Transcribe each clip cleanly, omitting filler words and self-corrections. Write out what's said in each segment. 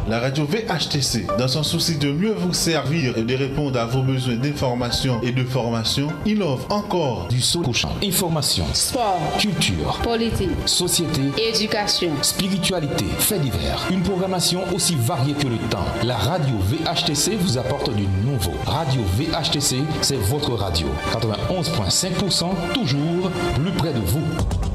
La radio VHTC, dans son souci de mieux vous servir et de répondre à vos besoins d'information et de formation, innove encore du saut couchant. Information, sport, culture, politique, société, éducation, spiritualité, faits divers. Une programmation aussi variée que le temps. La radio VHTC vous apporte du nouveau. Radio VHTC, c'est votre radio. 91,5%, toujours plus près de vous.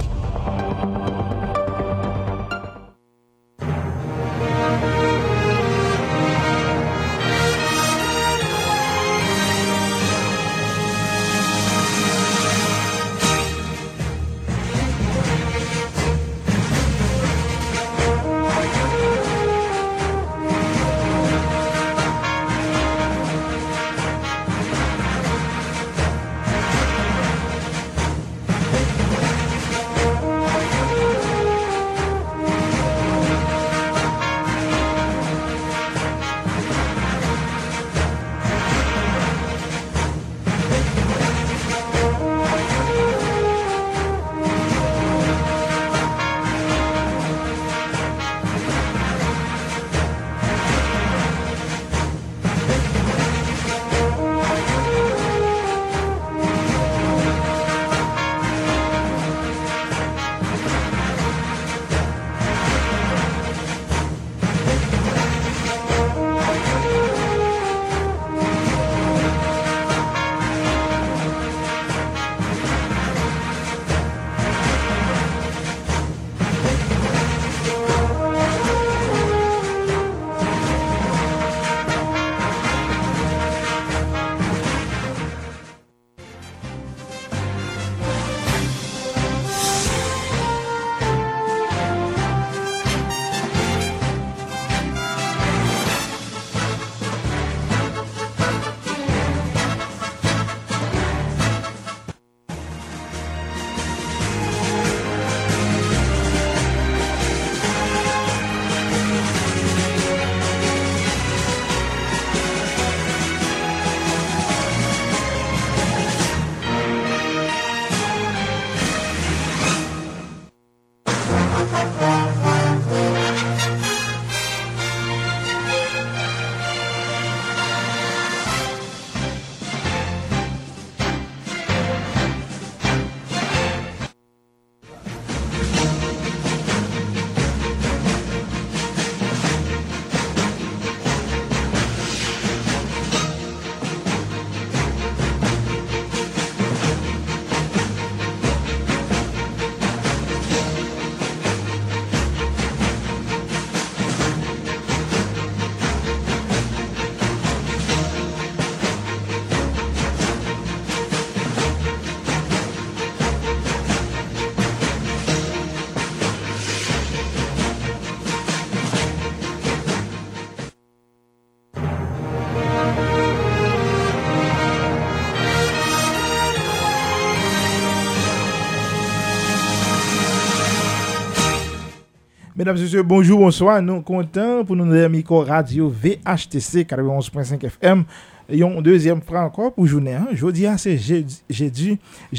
Mesdames et messieurs, bonjour, bonsoir. Nous sommes contents pour nous donner micro radio VHTC 91.5 FM. Et un deuxième franc encore pour journée. Jeudi, c'est jeudi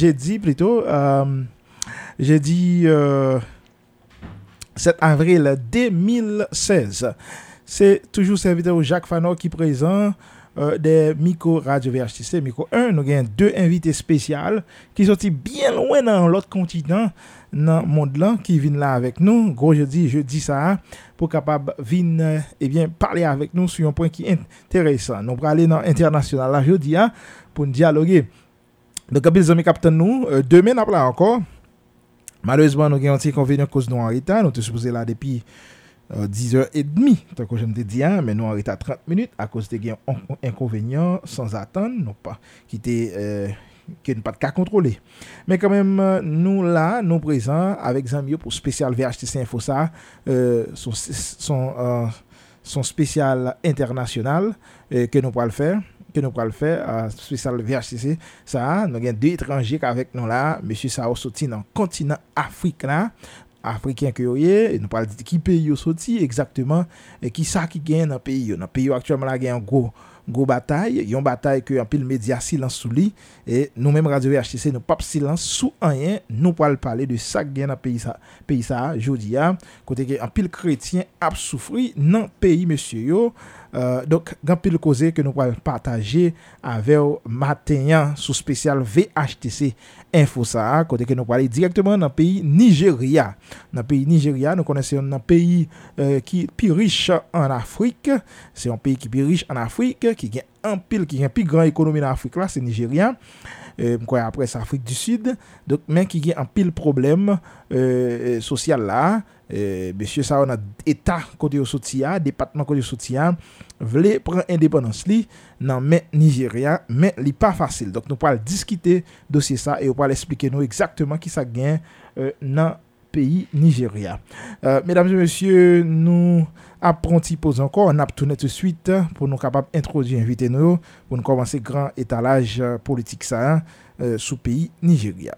7 avril 2016. C'est toujours serviteur Jacques Fanor qui présente des micro radio VHTC. Micro 1, nous avons deux invités spéciaux qui sont bien loin dans l'autre continent. Dans le monde là qui viennent là avec nous gros jeudi ça pour capable venir parler avec nous sur un point qui est intéressant. Nous pour aller dans international là jeudi pour dialoguer. Donc les amis capitaine nous demain après encore malheureusement nous avons un petit inconvénient cause nous en retard, nous sommes supposé là depuis 10h30 tant que je me dis mais nous en retard 30 minutes à cause de un inconvénient sans attendre non pas qui était qui n'est pas de cas contrôlé. Mais quand même, nous là, nous présents avec Zamio pour spécial VHTC Info ça, son spécial international que nous pourrons le faire, spécial VHTC ça, nous avons deux étrangers avec nous là, monsieur Sao sorti dans le continent africain. Africain que et nous parlons de qui pays sorti exactement et qui ça qui gagne dans pays actuellement là gagne un gros gros bataille, yon bataille que en pile média silence sous lui et nous même Radio VHTC nous pas silence sous rien, nous pas parler de ça gain dans pays ça jodi a côté que en pile chrétien a souffri dans pays monsieur yo. Donc grand pile cause que nous allons partager avec matin sous spécial VHTC info ça côté que nous parler directement dans pays Nigeria. Dans pays Nigeria, nous connaissons un pays qui plus riche en Afrique, c'est un pays qui plus riche en Afrique qui a un pile qui a plus grande économie en Afrique là, c'est Nigeria. Après c'est Afrique du Sud, donc mais qui a un pile problème social là. Monsieur ça on a état côté au soutien, département côté au soutien voulait prendre indépendance li dans mais Nigeria, mais li pas facile. Donc nous pourrons discuter dossier ça et on pourra expliquer nous exactement qui ça gagne dans pays Nigeria. Mesdames et messieurs, nous apprenti pause encore, on a tourné tout de suite pour nous capable introduire inviter nous pour nous commencer grand étalage politique ça sous pays Nigeria.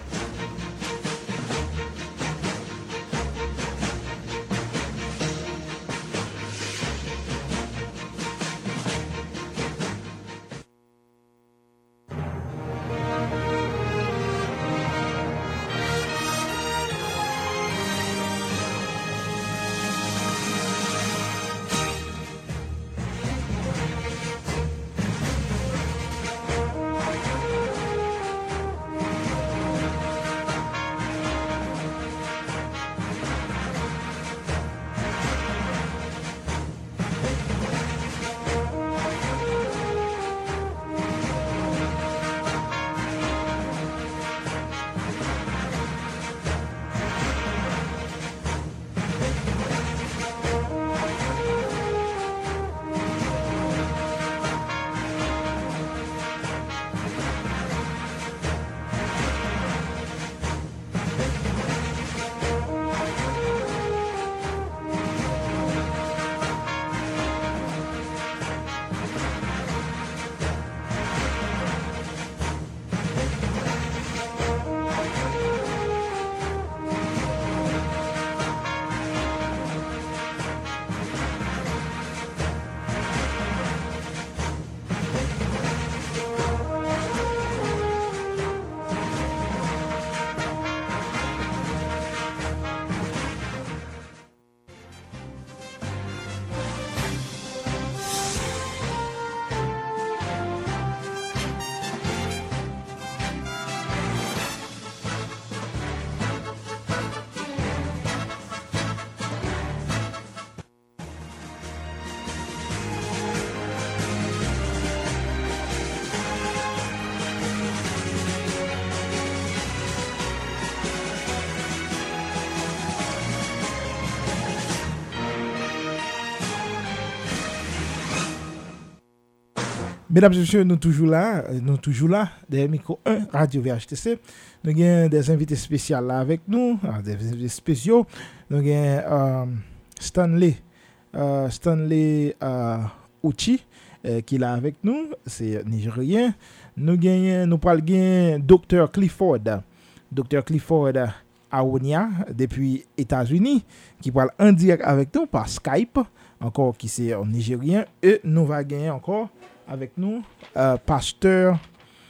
Mesdames et messieurs, nous toujours là, derrière micro 1, Radio VHTC. Nous avons des invités spéciaux là avec nous, des invités spéciaux. Nous avons Stanley Uchi qui est là avec nous, c'est nigérien. Nous parlons Dr. Clifford Aonia depuis États-Unis qui parle en direct avec nous par Skype, encore qui c'est en nigérien. Et nous va gagner encore avec nous pasteur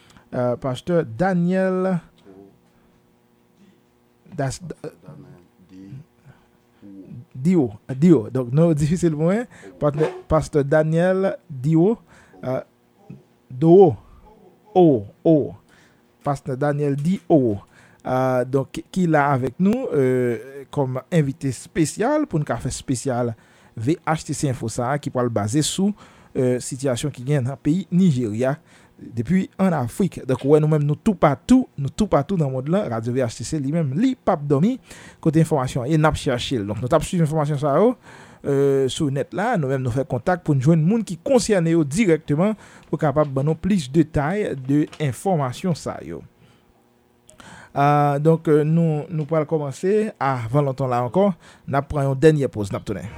Daniel Dio. Donc non difficile moins pasteur Daniel Dio pasteur Daniel Dio. Donc qui là avec nous comme invité spécial pour une café spécial VHTC Info ça qui parle basé sous situation qui gagne dans le pays Nigeria depuis en Afrique. Donc ouais, nous-mêmes nous tout partout dans le monde là, Radio VHTC lui-même li pas dormi côté information et n'a chercher. Donc nous t'a suivre information ça sur net là, nous-mêmes nous faire contact pour nous joindre monde qui concerné directement pour capable donner plus de détails de information ça yo. Donc nous pourrons commencer avant longtemps là encore, n'a prend une dernière pause n'a tourner.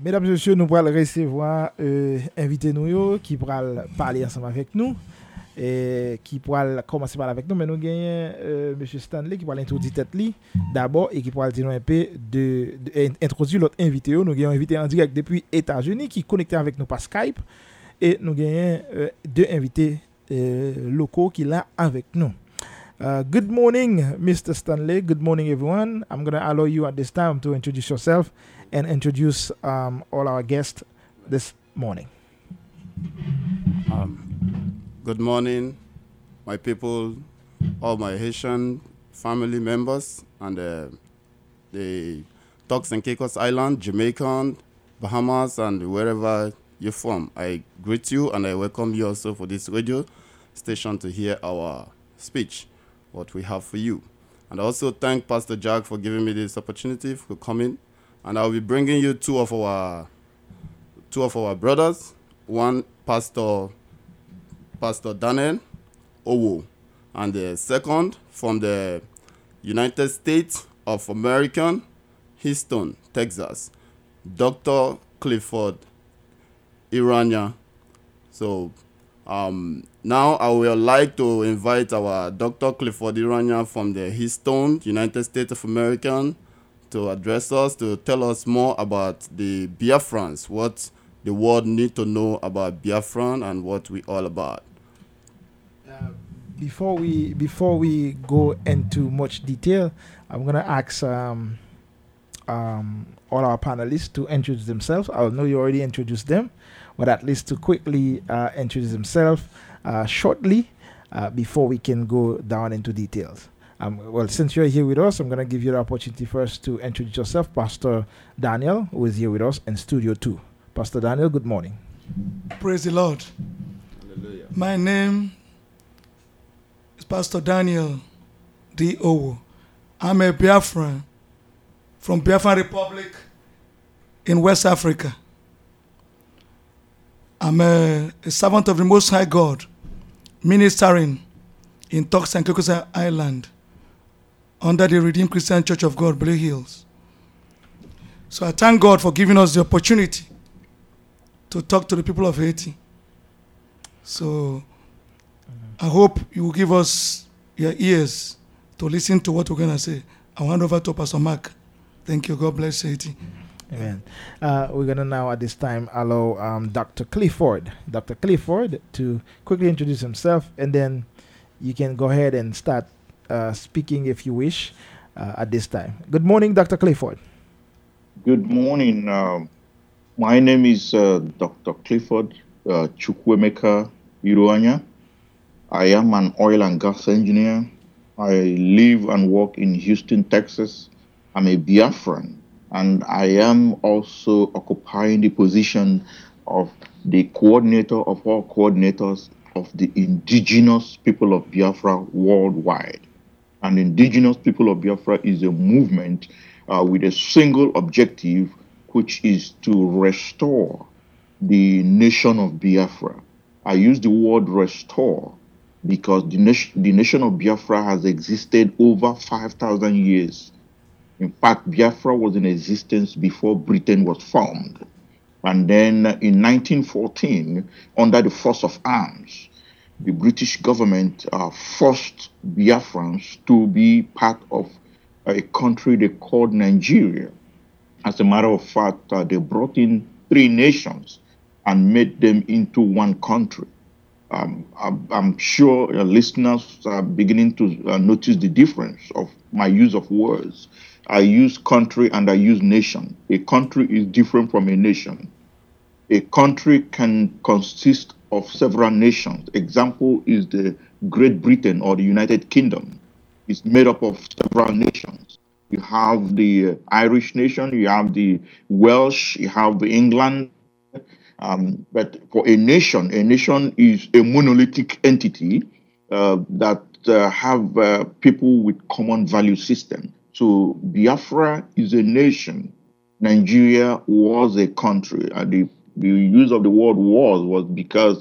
Mesdames et messieurs, nous allons recevoir invité nous qui pourra parler ensemble avec nous et qui pourra commencer à parler avec nous. Mais nous avons M. Stanley qui pourra introduire tête d'abord et qui pourra dire un peu introduire l'autre invité. Nous avons un invité en direct depuis États-Unis qui est connecté avec nous par Skype et nous avons deux invités locaux qui sont là avec nous. Good morning, Mr. Stanley. Good morning, everyone. I'm going to allow you at this time to introduce yourself and introduce all our guests this morning. Good morning, my people, all my Haitian family members, and the Turks and Caicos Island, Jamaican, Bahamas, and wherever you're from. I greet you and I welcome you also for this radio station to hear our speech, what we have for you. And I also thank Pastor Jack for giving me this opportunity to come in. And I'll be bringing you two of our brothers. One, Pastor Daniel Owo, and the second from the United States of America, Houston, Texas, Dr. Clifford Iranya. So now I would like to invite our Dr. Clifford Iranya from the Houston, United States of America, to address us, to tell us more about the Biafrans, what the world need to know about Biafran and what we all about. Before we go into much detail, I'm gonna ask all our panelists to introduce themselves. I know you already introduced them, but at least to quickly introduce themselves shortly before we can go down into details. Well, since you're here with us, I'm going to give you the opportunity first to introduce yourself, Pastor Daniel, who is here with us in Studio 2. Pastor Daniel, good morning. Praise the Lord. Hallelujah. My name is Pastor Daniel D. Owo. I'm a Biafran from Biafran Republic in West Africa. I'm a servant of the Most High God, ministering in Turks and Caicos Island under the Redeemed Christian Church of God, Blue Hills. So I thank God for giving us the opportunity to talk to the people of Haiti. So I hope you will give us your ears to listen to what we're going to say. I'll hand over to Pastor Mark. Thank you. God bless Haiti. Amen. We're going to now at this time allow Dr. Clifford to quickly introduce himself, and then you can go ahead and start speaking if you wish at this time. Good morning, Dr. Clifford. Good morning. My name is Dr. Clifford Chukwemeka Iruanya. I am an oil and gas engineer. I live and work in Houston, Texas. I'm a Biafran, and I am also occupying the position of the coordinator of all coordinators of the indigenous people of Biafra worldwide. And indigenous people of Biafra is a movement with a single objective, which is to restore the nation of Biafra. I use the word restore because the nation of Biafra has existed over 5,000 years. In fact, Biafra was in existence before Britain was formed. And then in 1914, under the force of arms, the British government forced Biafrans to be part of a country they called Nigeria. As a matter of fact, they brought in 3 nations and made them into one country. I'm sure listeners are beginning to notice the difference of my use of words. I use country and I use nation. A country is different from a nation. A country can consist of several nations. Example is the Great Britain or the United Kingdom. It's made up of several nations. You have the Irish nation, you have the Welsh, you have England. But for a nation is a monolithic entity that have people with common value system. So Biafra is a nation. Nigeria was a country. The use of the word was because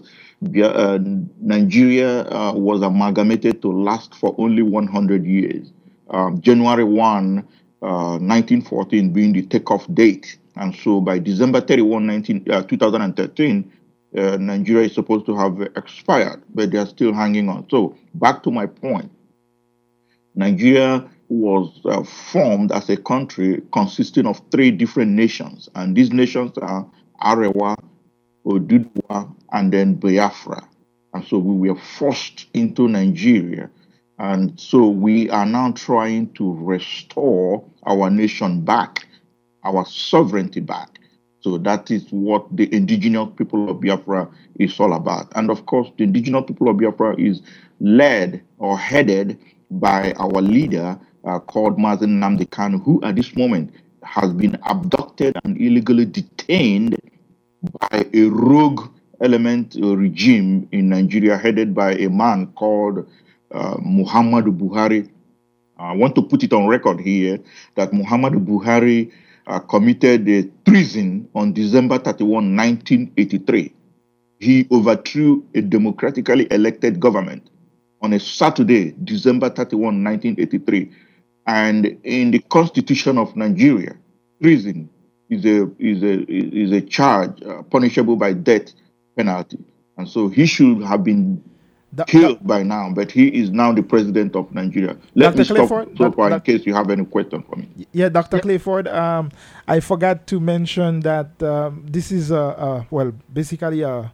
Nigeria was amalgamated to last for only 100 years. January 1, 1914 being the takeoff date. And so by December 31, 2013, Nigeria is supposed to have expired, but they are still hanging on. So back to my point, Nigeria was formed as a country consisting of 3 different nations, and these nations are Arewa, Oduduwa, and then Biafra. And so we were forced into Nigeria, and so we are now trying to restore our nation back, our sovereignty back. So that is what the indigenous people of Biafra is all about. And of course, the indigenous people of Biafra is led or headed by our leader called Mazen Nnamdi Kanu, who at this moment has been abducted and illegally detained by a rogue element regime in Nigeria headed by a man called Muhammadu Buhari. I want to put it on record here that Muhammadu Buhari committed a treason on December 31, 1983. He overthrew a democratically elected government on a Saturday, December 31, 1983. And in the Constitution of Nigeria, treason is a charge punishable by death penalty. And so he should have been killed by now, but he is now the president of Nigeria. Let me stop so far in case you have any question for me. Yeah, Dr. Clifford, I forgot to mention that this is basically a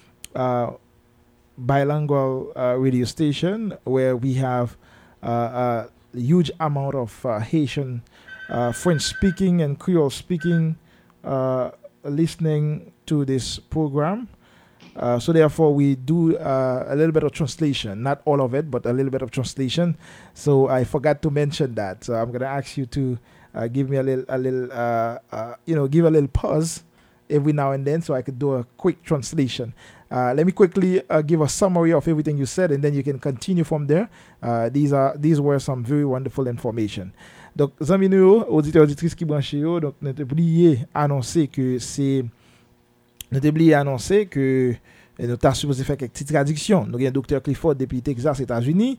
bilingual radio station where we have a huge amount of Haitian, French-speaking and Creole-speaking listening to this program. So therefore, we do a little bit of translation, not all of it, but a little bit of translation. So I forgot to mention that. So I'm going to ask you to give me give a little pause every now and then so I could do a quick translation. Let me quickly give a summary of everything you said, and then you can continue from there. These were some very wonderful information. Donc, zami nou, auditeurs auditrices qui branché yo, donc nous oublié annoncer que nous t'as supposé faire quelques petites traductions. Nous avons Dr. Clifford depuis Texas, États-Unis.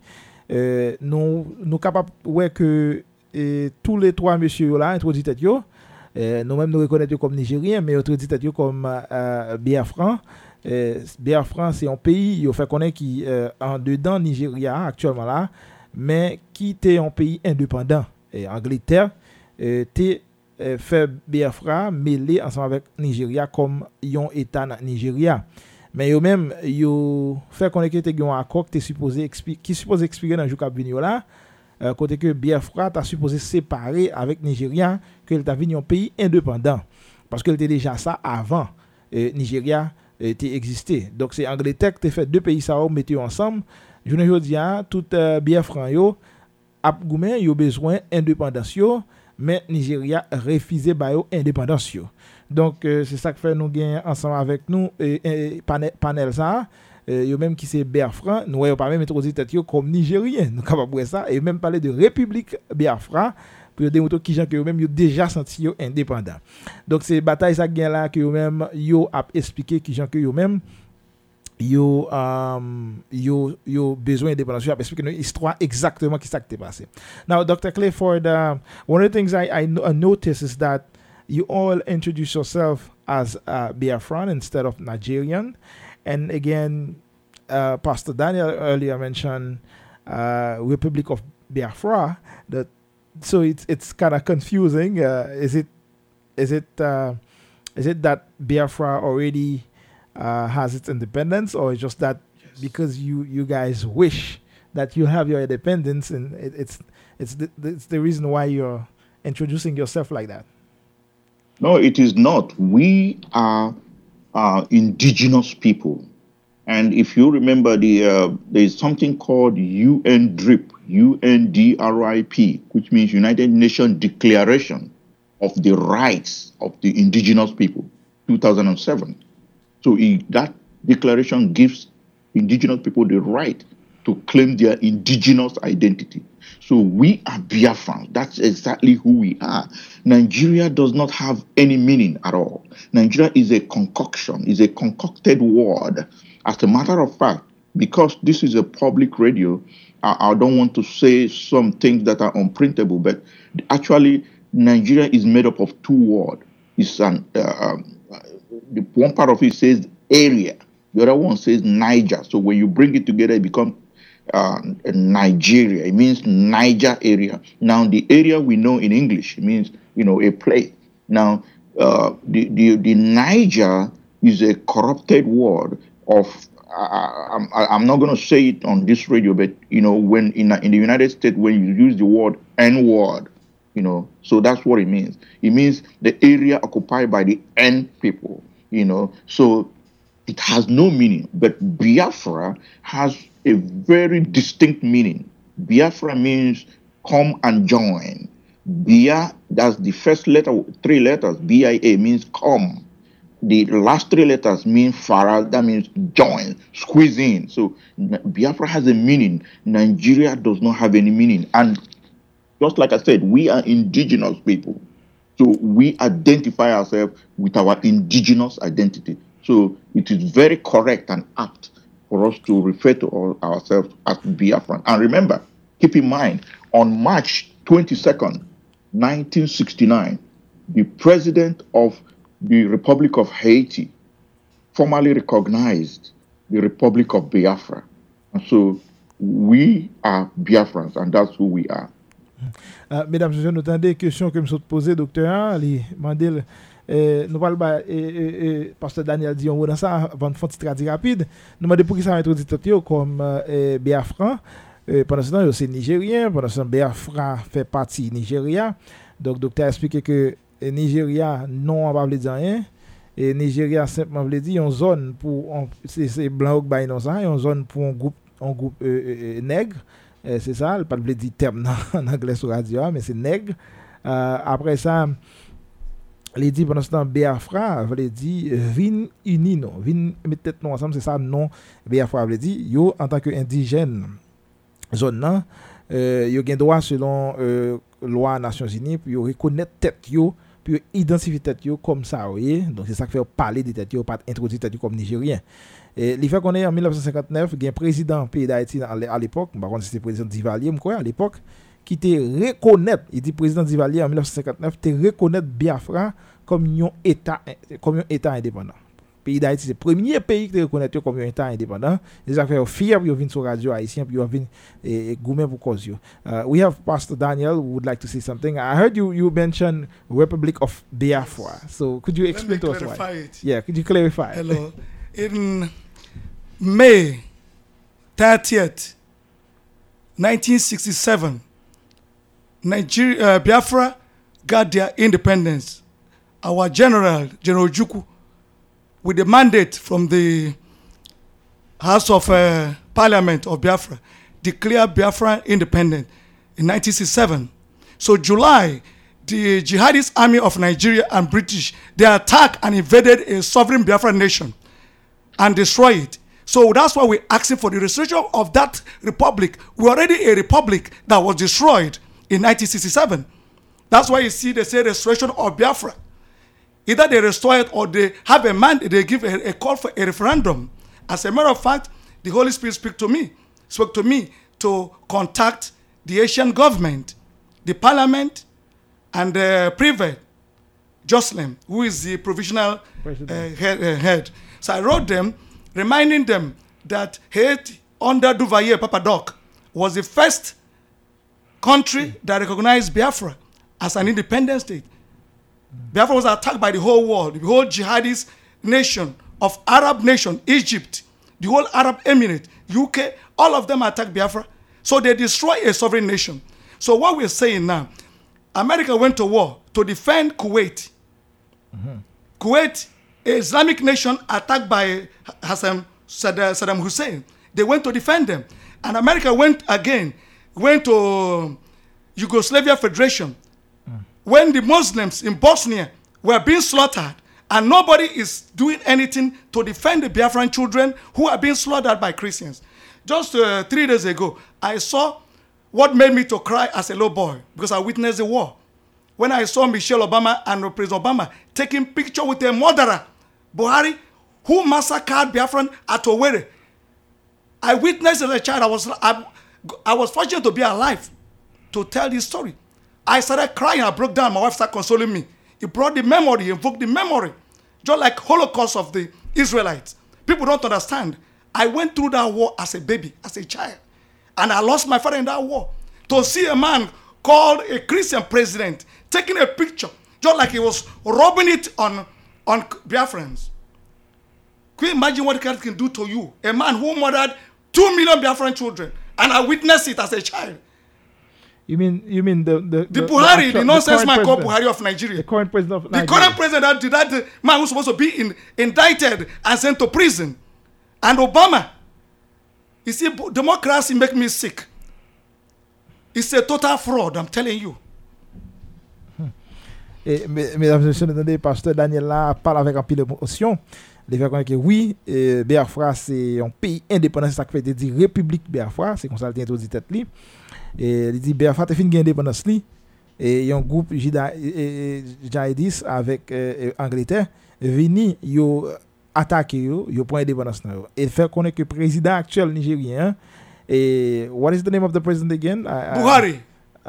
Nous capables ouais que tous les 3 messieurs là introduit tête yo. Nous-mêmes nous reconnaissons comme Nigériens, mais introduit tête yo comme Biafran. Biafran c'est un pays il fait connaître qui en dedans Nigeria actuellement là, mais qui était un pays indépendant. Et Angleterre était fait Biafra mêlé ensemble avec Nigeria comme un état Nigeria. Mais yo même yo fait connaître que un accord qui supposé expirer dans jour cap venir là, côté que Biafra t'a supposé séparer avec Nigeria, que il t'a venu un pays indépendant parce que il était déjà ça avant Nigeria était existé. Donc c'est Angleterre qui fait 2 pays ça mettre ensemble. Je ne dis tout Biafran yo ap goumen yo besoin indépendance yo, mais Nigeria refusé ba yo indépendance yo. Donc c'est ça que fait nous gain ensemble avec nous panel ça yo même qui c'est Biafra, nous yo pas même introduire tête yo comme Nigérien, nous capable ça et même parler de République Biafra pour démontrer qui gens que yo même yo déjà senti yo indépendant. Donc c'est bataille ça gain là que yo même yo a expliquer qui gens que yo même yo besoin d'indépendance. Parce que l'histoire exactement qui s'est passé. Now, Dr. Clifford, one of the things I noticed is that you all introduce yourself as Biafran instead of Nigerian. And again, Pastor Daniel earlier mentioned Republic of Biafra. So it's kind of confusing. Is it that Biafra already has its independence, or it's just that because you guys wish that you have your independence, and it's the reason why you're introducing yourself like that? No, it is not. We are indigenous people, and if you remember, there is something called UNDRIP, UNDRIP, which means United Nations Declaration of the Rights of the Indigenous People, 2007. So that declaration gives indigenous people the right to claim their indigenous identity. So we are Biafran. That's exactly who we are. Nigeria does not have any meaning at all. Nigeria is a concoction, is a concocted word. As a matter of fact, because this is a public radio, I don't want to say some things that are unprintable, but actually Nigeria is made up of two words. It's the one part of it says area, the other one says Niger. So when you bring it together, it becomes Nigeria. It means Niger area. Now the area we know in English, it means a place. Now the Niger is a corrupted word of. I'm not going to say it on this radio, but when in the United States, when you use the word N-word, so that's what it means. It means the area occupied by the N people, so it has no meaning. But Biafra has a very distinct meaning. Biafra means come and join. Bia, that's the first letter, 3 letters. BIA means come. The last 3 letters mean Farah, that means join, squeeze in. So Biafra has a meaning. Nigeria does not have any meaning. And just like I said, we are indigenous people. So we identify ourselves with our indigenous identity. So it is very correct and apt for us to refer to ourselves as Biafran. And remember, keep in mind, on March 22nd, 1969, the president of the Republic of Haiti formally recognized the Republic of Biafra. And so we are Biafrans, and that's who we are. Mesdames et messieurs, nous avons des questions que nous posées, docteur. Mandel, nous parlons pasteur Daniel dit on dans ça avant de faire un petit rapide. Nous demandons pour qui ça a introduit comme Biafran. Pendant ce temps, c'est nigérien. Pendant ce temps, Biafra fait partie Nigeria. Donc, docteur a expliqué que Nigeria non va veut dire rien. Et Nigeria simplement veut dire une zone pour c'est blanc ou bail non ça, une zone pour un groupe nègre. C'est ça, pas veut dire terme en anglais sur radio, mais c'est nègre. Après ça, les dit pendant ce temps Biafra veut dire vin unino, vin mettre tête non ensemble, c'est ça non Biafra veut dire yo en tant que indigène zone là, yo gen droit selon loi Nations Unies pour reconnaître tête yo, pour identifier tête yo comme ça, vous voyez. Donc c'est ça qui fait parler de tête yo, pas introduire tête yo comme nigérien. Et il fait qu'on est en 1959, il y a un président pays d'Haïti à l'époque, par contre c'était président Duvalier, à l'époque, qui te reconnaître, il dit président Duvalier en 1959, te reconnaître Biafra comme un État indépendant. Pays d'Haïti, c'est le premier pays qui te reconnaît comme un État indépendant. Les affaires fiers, ils viennent sur radio haïtien, puis ils viennent gourmet pour cause. We have Pastor Daniel who would like to say something. I heard you mention Republic of Biafra. So could you explain to us why? It. Yeah, could you clarify? Hello. In May 30th, 1967, Biafra got their independence. Our General Ojukwu, with the mandate from the House of Parliament of Biafra, declared Biafra independent in 1967. So July, the jihadist army of Nigeria and British, they attacked and invaded a sovereign Biafran nation and destroyed it. So that's why we're asking for the restoration of that republic. We're already a republic that was destroyed in 1967. That's why you see they say restoration of Biafra. Either they restore it or they have a mandate, they give a call for a referendum. As a matter of fact, the Holy Spirit spoke to me to contact the Asian government, the parliament, and the prefect, Jocelyn, who is the provisional head. So I wrote them, reminding them that Haiti, under Duvalier Papadoc, was the first country that recognized Biafra as an independent state. Biafra was attacked by the whole world, the whole jihadist nation of Arab nation, Egypt, the whole Arab Emirate, UK, all of them attacked Biafra. So they destroy a sovereign nation. So what we're saying now, America went to war to defend Kuwait. Mm-hmm. Kuwait, an Islamic nation attacked by Saddam Hussein. They went to defend them. And America went to Yugoslavia Federation. When the Muslims in Bosnia were being slaughtered, and nobody is doing anything to defend the Biafran children who are being slaughtered by Christians. Just 3 days ago, I saw what made me to cry as a little boy, because I witnessed the war. When I saw Michelle Obama and President Obama taking picture with a murderer, Buhari, who massacred Biafran at Owerri. I witnessed as a child. I was fortunate to be alive to tell this story. I started crying. I broke down. My wife started consoling me. He brought the memory, he invoked the memory. Just like Holocaust of the Israelites. People don't understand. I went through that war as a baby, as a child. And I lost my father in that war. To see a man called a Christian president taking a picture, just like he was rubbing it on Biafrans. Can you imagine what God can do to you? A man who murdered 2 million Biafran children. And I witnessed it as a child. You mean the Buhari, the nonsense man called Buhari of Nigeria. The current president of Nigeria. The current president, that man who's supposed to be indicted and sent to prison. And Obama. You see, democracy make me sick. It's a total fraud, I'm telling you. Et, mesdames et messieurs, entendez, pasteur Daniel là parle avec un peu d'émotion. Il fait connaître que oui, Biafra c'est un pays indépendant, c'est ça qui fait dire République Biafra, c'est comme ça qu'il introduit tête li. Et il dit Biafra t'es fin gain indépendance li. Et il y a un groupe jihadiste avec Angleterre vini yo attaquer yo pour indépendance là. Et fait connaître que président actuel nigérien et what is the name of the president again? Buhari.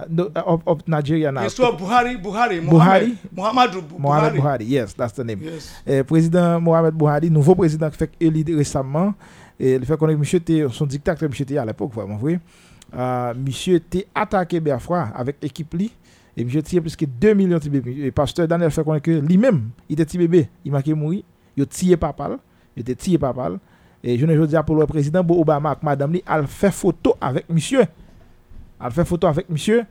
Of Nigeria now. It's Buhari. Muhammadu Buhari. Yes, that's the name. Yes. Président Mohamed Buhari, nouveau président qui fait élu récemment. Et le fait qu'on ait monsieur son dictateur monsieur à l'époque vraiment vrai. Monsieur était attaqué Biafra avec équipe li et monsieur tiré plus que 2 millions de bébés. Et pasteur Daniel fait connaître que lui-même, il était petit bébé, il m'a mourir, il tiré papal, il était tiré papal et je ne dis pour le président Obama avec madame li, elle fait photo avec monsieur. Elle fait photo avec monsieur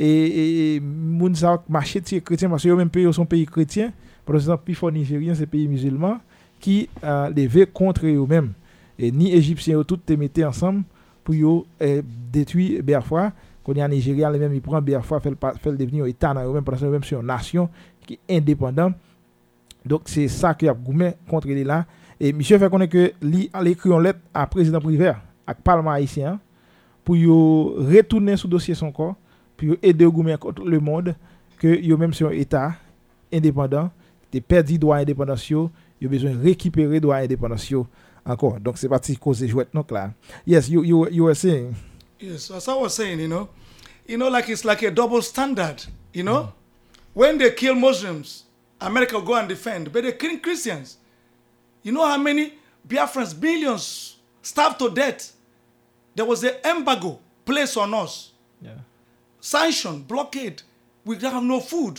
et moun sa marché chrétien parce que eux même pays sont pays chrétiens par exemple plus fort nigérien c'est pays musulman qui levé contre eux-mêmes et ni égyptiens tout te mettaient ensemble pour yo détruire Biafra qu'on y a Nigeria les même il prend Biafra fait devenir état dans eux-mêmes parce que même c'est une nation qui est indépendante donc c'est ça qui a goumé contre les là et monsieur fait connaître que lui a écrit une lettre à président Prévert à parlement haïtien pour yo retourner sous dossier son corps pour aider gouvernement contre le monde que yo même sur un état indépendant te perdu droit indépendance yo besoin récupérer droit indépendance encore donc c'est parti cause jouet donc là yes you were saying yes as I was saying you know like it's like a double standard you know when they kill Muslims America go and defend but they kill Christians you know how many Biafrans millions starved to death. There was an embargo placed on us. Yeah. Sanction, blockade. We have no food,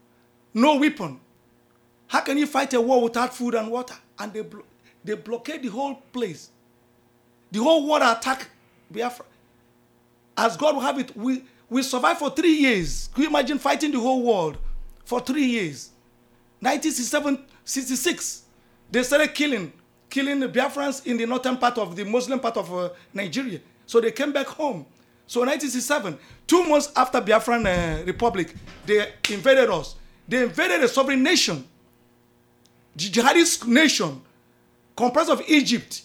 no weapon. How can you fight a war without food and water? And they blockade the whole place. The whole world attack Biafra. As God will have it, we survived for 3 years. Can you imagine fighting the whole world for 3 years? 1967, 66, they started killing the Biafrans in the northern part of the Muslim part of Nigeria. So they came back home. So 1967, 2 months after Biafran Republic, they invaded us. They invaded a sovereign nation, the jihadist nation, comprised of Egypt,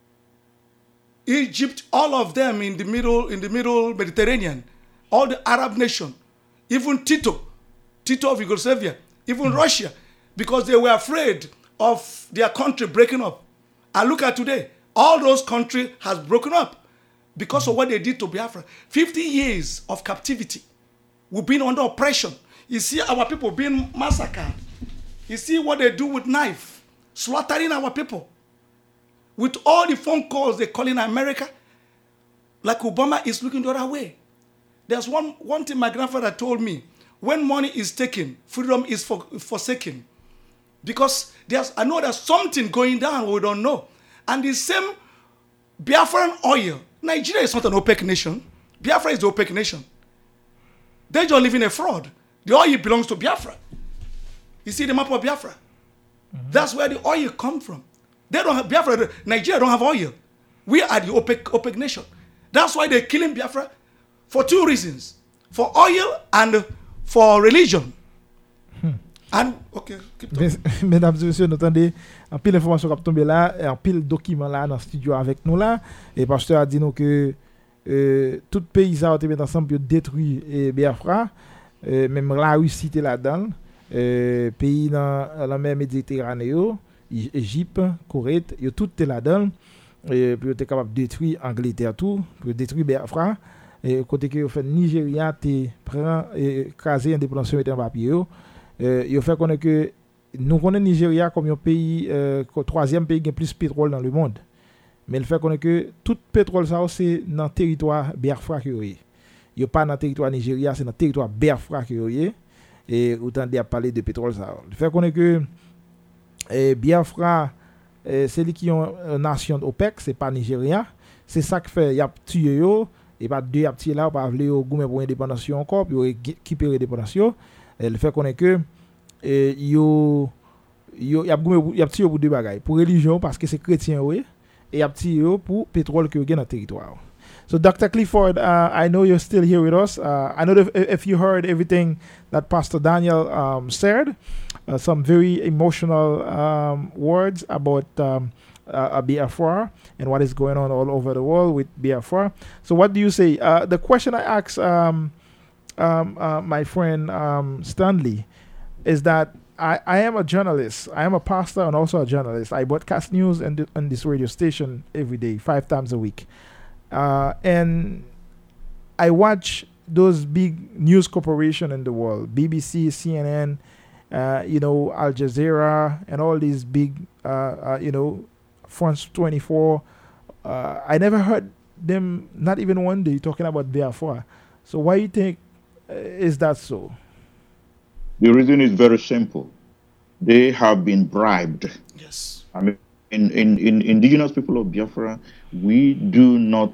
all of them in the middle Mediterranean, all the Arab nation, even Tito of Yugoslavia, even Russia, because they were afraid of their country breaking up. And look at today, all those countries has broken up because of what they did to Biafra. 50 years of captivity. We've been under oppression. You see our people being massacred. You see what they do with knife, slaughtering our people. With all the phone calls they call in America, like Obama is looking the other way. There's one thing my grandfather told me. When money is taken, freedom is forsaken. Because I know there's something going down we don't know. And the same Biafran oil, Nigeria is not an OPEC nation. Biafra is the OPEC nation. They just live in a fraud. The oil belongs to Biafra. You see the map of Biafra? Mm-hmm. That's where the oil comes from. They don't have Biafra. Nigeria don't have oil. We are the OPEC nation. That's why they're killing Biafra for 2 reasons. For oil and for religion. And, okay, keep talking. Mesdames et messieurs, nous entendez un pile d'informations qui tombent là, un pile de documents là dans le studio avec nous là. Et le pasteur a dit nous que tout pays ça a été mis ensemble pour détruire Biafra. Même la Russie était là-dedans. Pays dans la mer Méditerranée, Égypte, Corée, tout est là-dedans. Pour être capable de détruire Angleterre tout, pour détruire Biafra. et côté que fait Nigeria te prend craser indépendance mettre en papier yo fait connaître que nous connaissons Nigeria comme un pays troisième pays qui a plus pétrole dans le monde. Mais le fait qu'on est que tout pétrole ça c'est dans territoire Biafra que yo pas dans territoire Nigeria, c'est dans territoire Biafra que yo et autant dire parler de pétrole ça. Le fait qu'on est que Biafra c'est lui qui ont une nation OPEC, c'est pas Nigeria. C'est ça qui fait y a tué yo et pas deux a tué là pas vle yo goumen pour indépendance encore puis récupérer indépendance. Le fait qu'on est que yo y a tué pour deux bagailles, pour religion parce que c'est chrétien oui. Et a petit pour pétrole que gain dans territoire. So Dr. Clifford, I know you're still here with us. I know if you heard everything that Pastor Daniel said, some very emotional words about Biafra and what is going on all over the world with Biafra. So what do you say? The question I asked my friend Stanley is that I am a journalist. I am a pastor and also a journalist. I broadcast news on this radio station every day, 5 times a week. And I watch those big news corporations in the world, BBC, CNN, Al Jazeera, and all these big, France 24. I never heard them, not even one day, talking about Biafra. So why do you think is that so? The reason is very simple. They have been bribed. Yes. I mean, in indigenous people of Biafra, we do not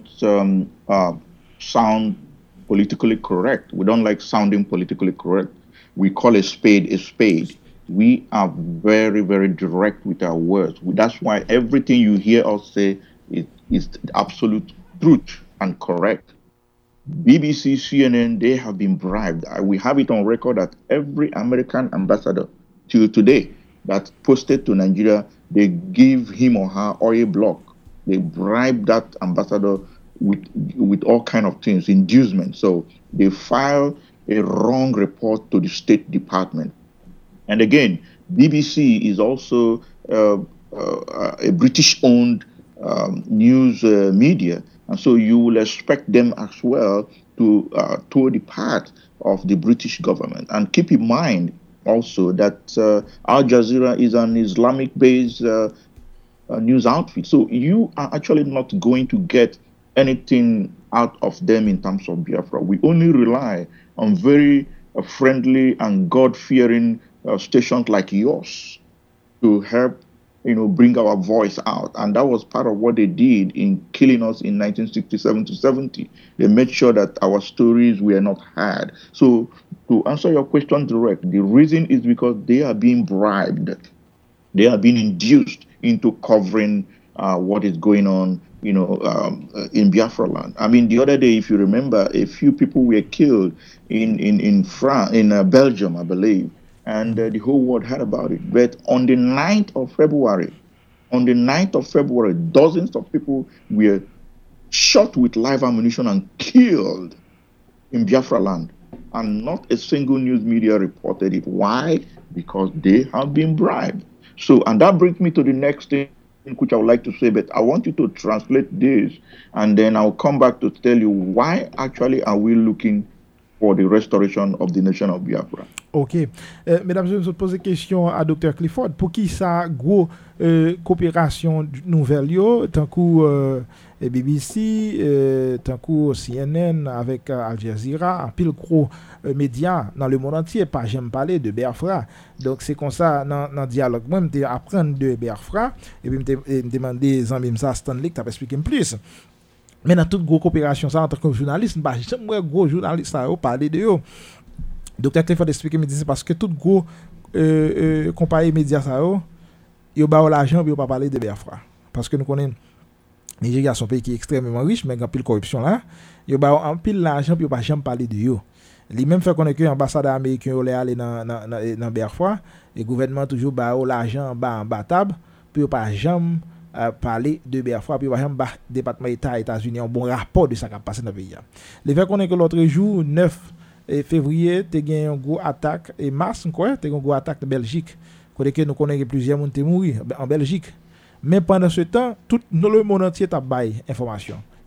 sound politically correct. We don't like sounding politically correct. We call a spade a spade. We are very, very direct with our words. That's why everything you hear us say is absolute truth and correct. BBC, CNN, they have been bribed. We have it on record that every American ambassador till today that posted to Nigeria, they give him or her oil block. They bribe that ambassador with all kind of things, inducement. So they file a wrong report to the State Department. And again, BBC is also a British-owned news media. And so you will expect them as well to toe the path of the British government. And keep in mind also that Al Jazeera is an Islamic-based news outfit. So you are actually not going to get anything out of them in terms of Biafra. We only rely on very friendly and God-fearing stations like yours to help bring our voice out. And that was part of what they did in killing us in 1967 to 70. They made sure that our stories were not heard. So to answer your question direct, the reason is because they are being bribed. They are being induced into covering what is going on, in Biafra land. I mean, the other day, if you remember, a few people were killed in France, in Belgium, I believe. And the whole world heard about it. But on the 9th of February, dozens of people were shot with live ammunition and killed in Biafra land. And not a single news media reported it. Why? Because they have been bribed. So, and that brings me to the next thing which I would like to say, but I want you to translate this, and then I'll come back to tell you why actually are we looking for the restoration of the nation of Biafra. Ok. Mesdames et messieurs, je pose une question à Dr. Clifford. Pour qui ça gros coopération nouvelle yo, tant que BBC, tant que CNN avec Al Jazeera, un pile gros médias dans le monde entier, pas j'aime parler de Biafra. Donc c'est comme ça dans dialogue moi me apprendre de Biafra et puis me demander Zambim ça Stanley tu expliquer plus. Mais dans toute gros coopération ça en tant que journaliste, bah j'aimerais gros journaliste ça parler de yo. Docteur Clifford expliquer me dit c'est parce que tout gros compagnie médias ça yo ba l'argent puis yo pas parler de Biafra parce que nous connaissons Nigeria son pays qui est extrêmement riche mais grand pile corruption là, yo ba en pile l'argent puis yo pas jamais parler de yo. Li même fait connaître que ambassadeur américain yo aller dans Biafra et gouvernement toujours ba l'argent en bas table puis yo pas jamais parler de Biafra puis pas jamais ba département état États-Unis un bon rapport de ça qui a passé dans le pays. Le fait connaître que l'autre jour 9 février te gagné une gros attaque et mars quoi te une gros attaque de Belgique côté que nous connaissons plusieurs monde te mourir en Belgique mais pendant ce temps tout le monde entier t'a bail information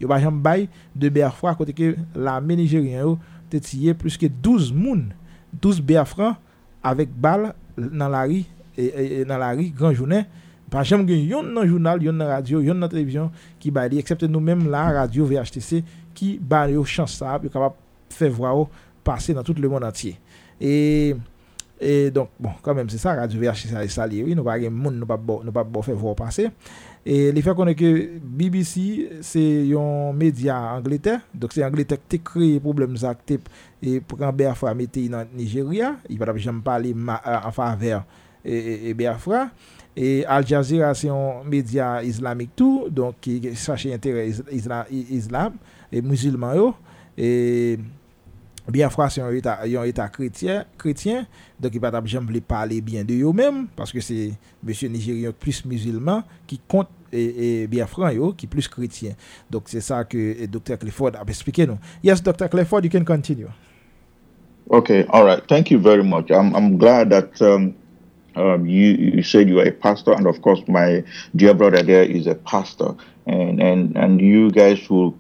Yo pas jamais bail de Biafra côté que l'armée nigérienne yo te tiré plus que 12 Biafran avec balle dans la rue et dans la rue grand journée. Pas jamais gen yon dans journal, yon dans radio, yon dans télévision qui bail excepté nous même la radio VHTC qui bail yo chance ça pour capable faire voir passer dans tout le monde entier. Et donc bon quand même c'est ça radio VHTC a salé oui nous pas gen monde nous pas faire voir passer. Et les fait qu'on est que BBC c'est un média Angleterre donc c'est Angleterre qui créé problème ça et pour quand Biafra mettait dans Nigeria il va jamais parler en faveur et Biafra et Al Jazeera c'est un média islamique tout donc qui cherche intérêt islam et musulman yo et Biafra c'est un état chrétien donc il va pas jamais parler bien de eux-mêmes parce que c'est monsieur nigérien plus musulman qui compte et Biafran yo qui plus chrétien. Donc c'est ça que Dr. Clifford a expliqué nous. Yes, Dr. Clifford, you can continue. Okay, all right. Thank you very much. I'm glad that you said you are a pastor, and of course my dear brother there is a pastor, and you guys will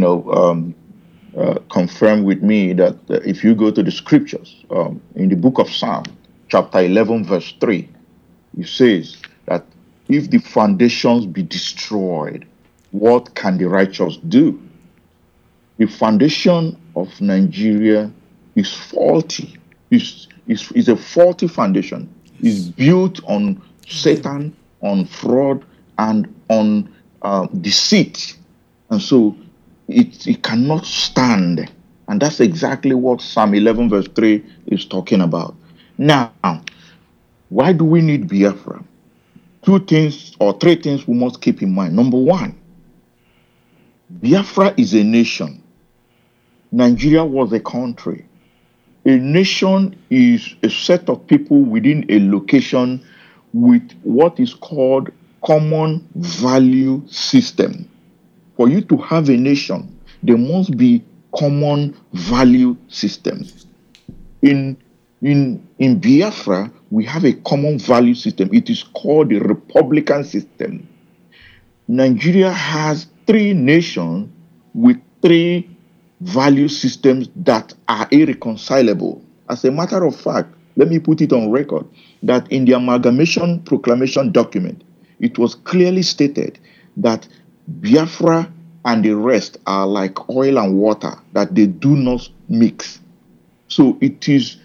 confirm with me that if you go to the scriptures in the book of Psalm chapter 11 verse 3, it says that if the foundations be destroyed, what can the righteous do? The foundation of Nigeria is faulty. Is a faulty foundation. It's built on Satan, on fraud, and on deceit. And so it cannot stand. And that's exactly what Psalm 11 verse 3 is talking about. Now, why do we need Biafra? 2 things or 3 things we must keep in mind. Number 1, Biafra is a nation. Nigeria was a country. A nation is a set of people within a location with what is called common value system. For you to have a nation, there must be common value systems. In Biafra, we have a common value system. It is called the Republican system. Nigeria has 3 nations with 3 value systems that are irreconcilable. As a matter of fact, let me put it on record that in the Amalgamation Proclamation document, it was clearly stated that Biafra and the rest are like oil and water, that they do not mix. So it is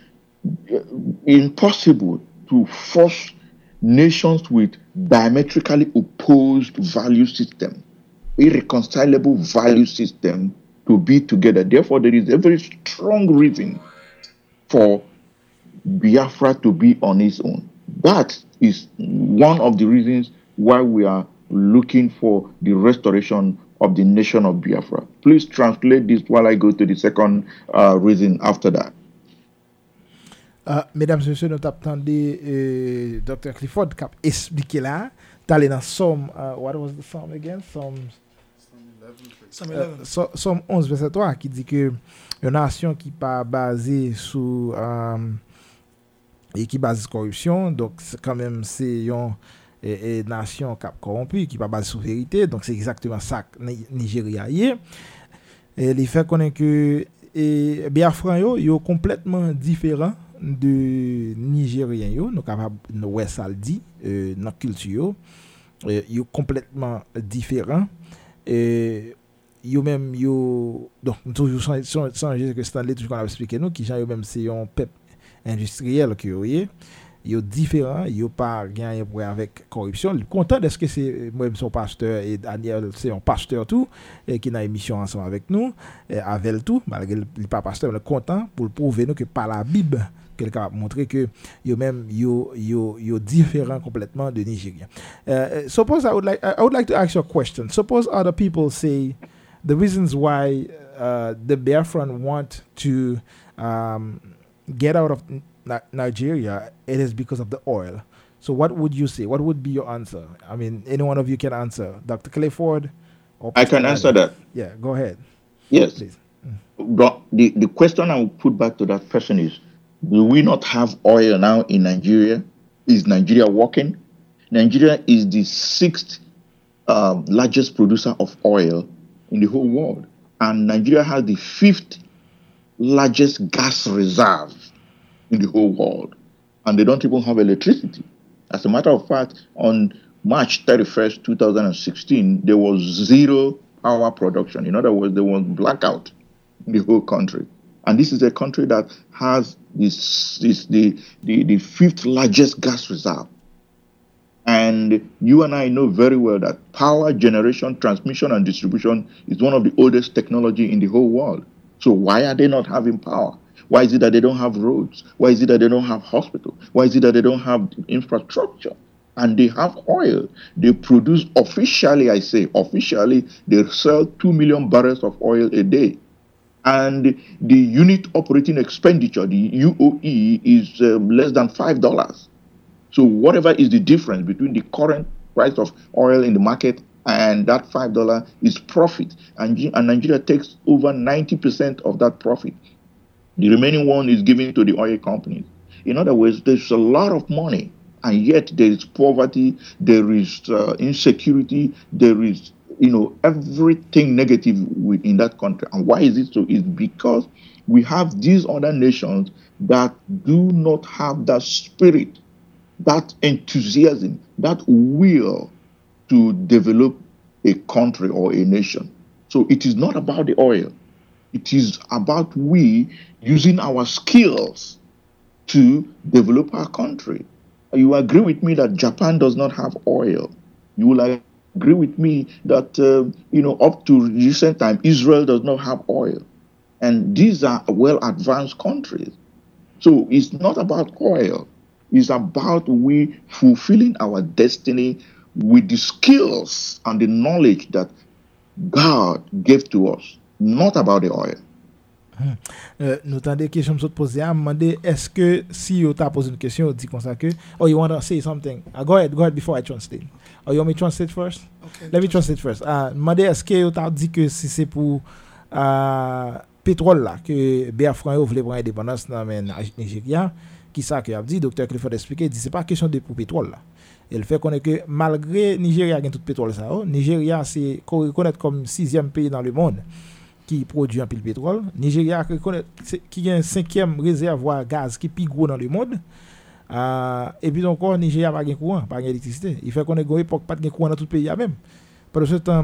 impossible to force nations with diametrically opposed value system, irreconcilable value system, to be together. Therefore, there is a very strong reason for Biafra to be on its own. That is one of the reasons why we are looking for the restoration of the nation of Biafra. Please translate this while I go to the second reason after that. Mesdames et messieurs, nous attendons Dr. Clifford qui a expliqué là. T'allais dans Somme, what was the Psalm again? Somme 11 verset 3 qui dit que une nation qui pas basée sur et qui base sur corruption, donc quand même c'est une nation qui corrompue, qui pas basée sur vérité, donc c'est exactement ça que Nigeria est. Et les faits qu'on est que Biafran yo complètement différent de Nigériens yo, nous capable ouais ça le dit dans culture yo complètement différent yo même yo donc toujours sans que Stanley toujours qu'on a expliqué nous qui yo même c'est un peuple industriel que yo différent, yo pas gagné pour avec corruption. Content de ce que c'est moi-même son pasteur et Daniel c'est un pasteur tout et qui n'a émission ensemble avec nous avec tout malgré il pas pasteur mais content pour prouver nous que par la Bible quelqu'un a montré que yo même yo différent complètement de Nigeria. Suppose I would like to ask you a question. Suppose other people say the reasons why the Biafran want to get out of Nigeria, it is because of the oil. So what would you say? What would be your answer? I mean, any one of you can answer. Dr. Clifford? Or I can answer that. Yeah, go ahead. Yes. Please. But the question I will put back to that person is, do we not have oil now in Nigeria? Is Nigeria working? Nigeria is the 6th largest producer of oil in the whole world. And Nigeria has the 5th largest gas reserve in the whole world. And they don't even have electricity. As a matter of fact, on March 31st, 2016, there was zero power production. In other words, there was blackout in the whole country. And this is a country that has the 5th largest gas reserve. And you and I know very well that power generation, transmission, and distribution is one of the oldest technology in the whole world. So why are they not having power? Why is it that they don't have roads? Why is it that they don't have hospitals? Why is it that they don't have infrastructure? And they have oil. They produce officially, I say, officially, they sell 2 million barrels of oil a day. And the unit operating expenditure, the UOE, is less than $5. So whatever is the difference between the current price of oil in the market and that $5 is profit. And Nigeria takes over 90% of that profit. The remaining one is given to the oil companies. In other words, there's a lot of money, and yet there is poverty, there is insecurity, there is, everything negative in that country. And why is it so? It's because we have these other nations that do not have that spirit, that enthusiasm, that will to develop a country or a nation. So it is not about the oil. It is about we using our skills to develop our country. You agree with me that Japan does not have oil. You will agree with me that, up to recent time, Israel does not have oil. And these are well-advanced countries. So it's not about oil. It's about we fulfilling our destiny with the skills and the knowledge that God gave to us, not about the oil. Nous avons des questions que poser. Je me demande, est-ce que si vous avez posé une question, dit comme ça que, oh, you want to say something? Go ahead before I translate. Oh, you want me to translate first? Okay. Let me translate first. Je me demande, est-ce que vous avez dit que si c'est pour pétrole là, que Biafran voulait prendre indépendance dans le Nigeria, qui ça que a dit, docteur Clifford expliquer, dit c'est pas question de pour pétrole là. Et le fait qu'on est que malgré Nigeria a tout pétrole ça, Nigeria c'est qu'on reconnaît comme 6e pays dans le monde qui produit un pile pétrole. Nigeria qui a un 5e réservoir gaz qui est plus gros dans le monde. Et puis encore Nigeria pas de courant, pas d'électricité. Il fait qu'on est une époque pas de courant dans tout le pays même. Parce que c'est un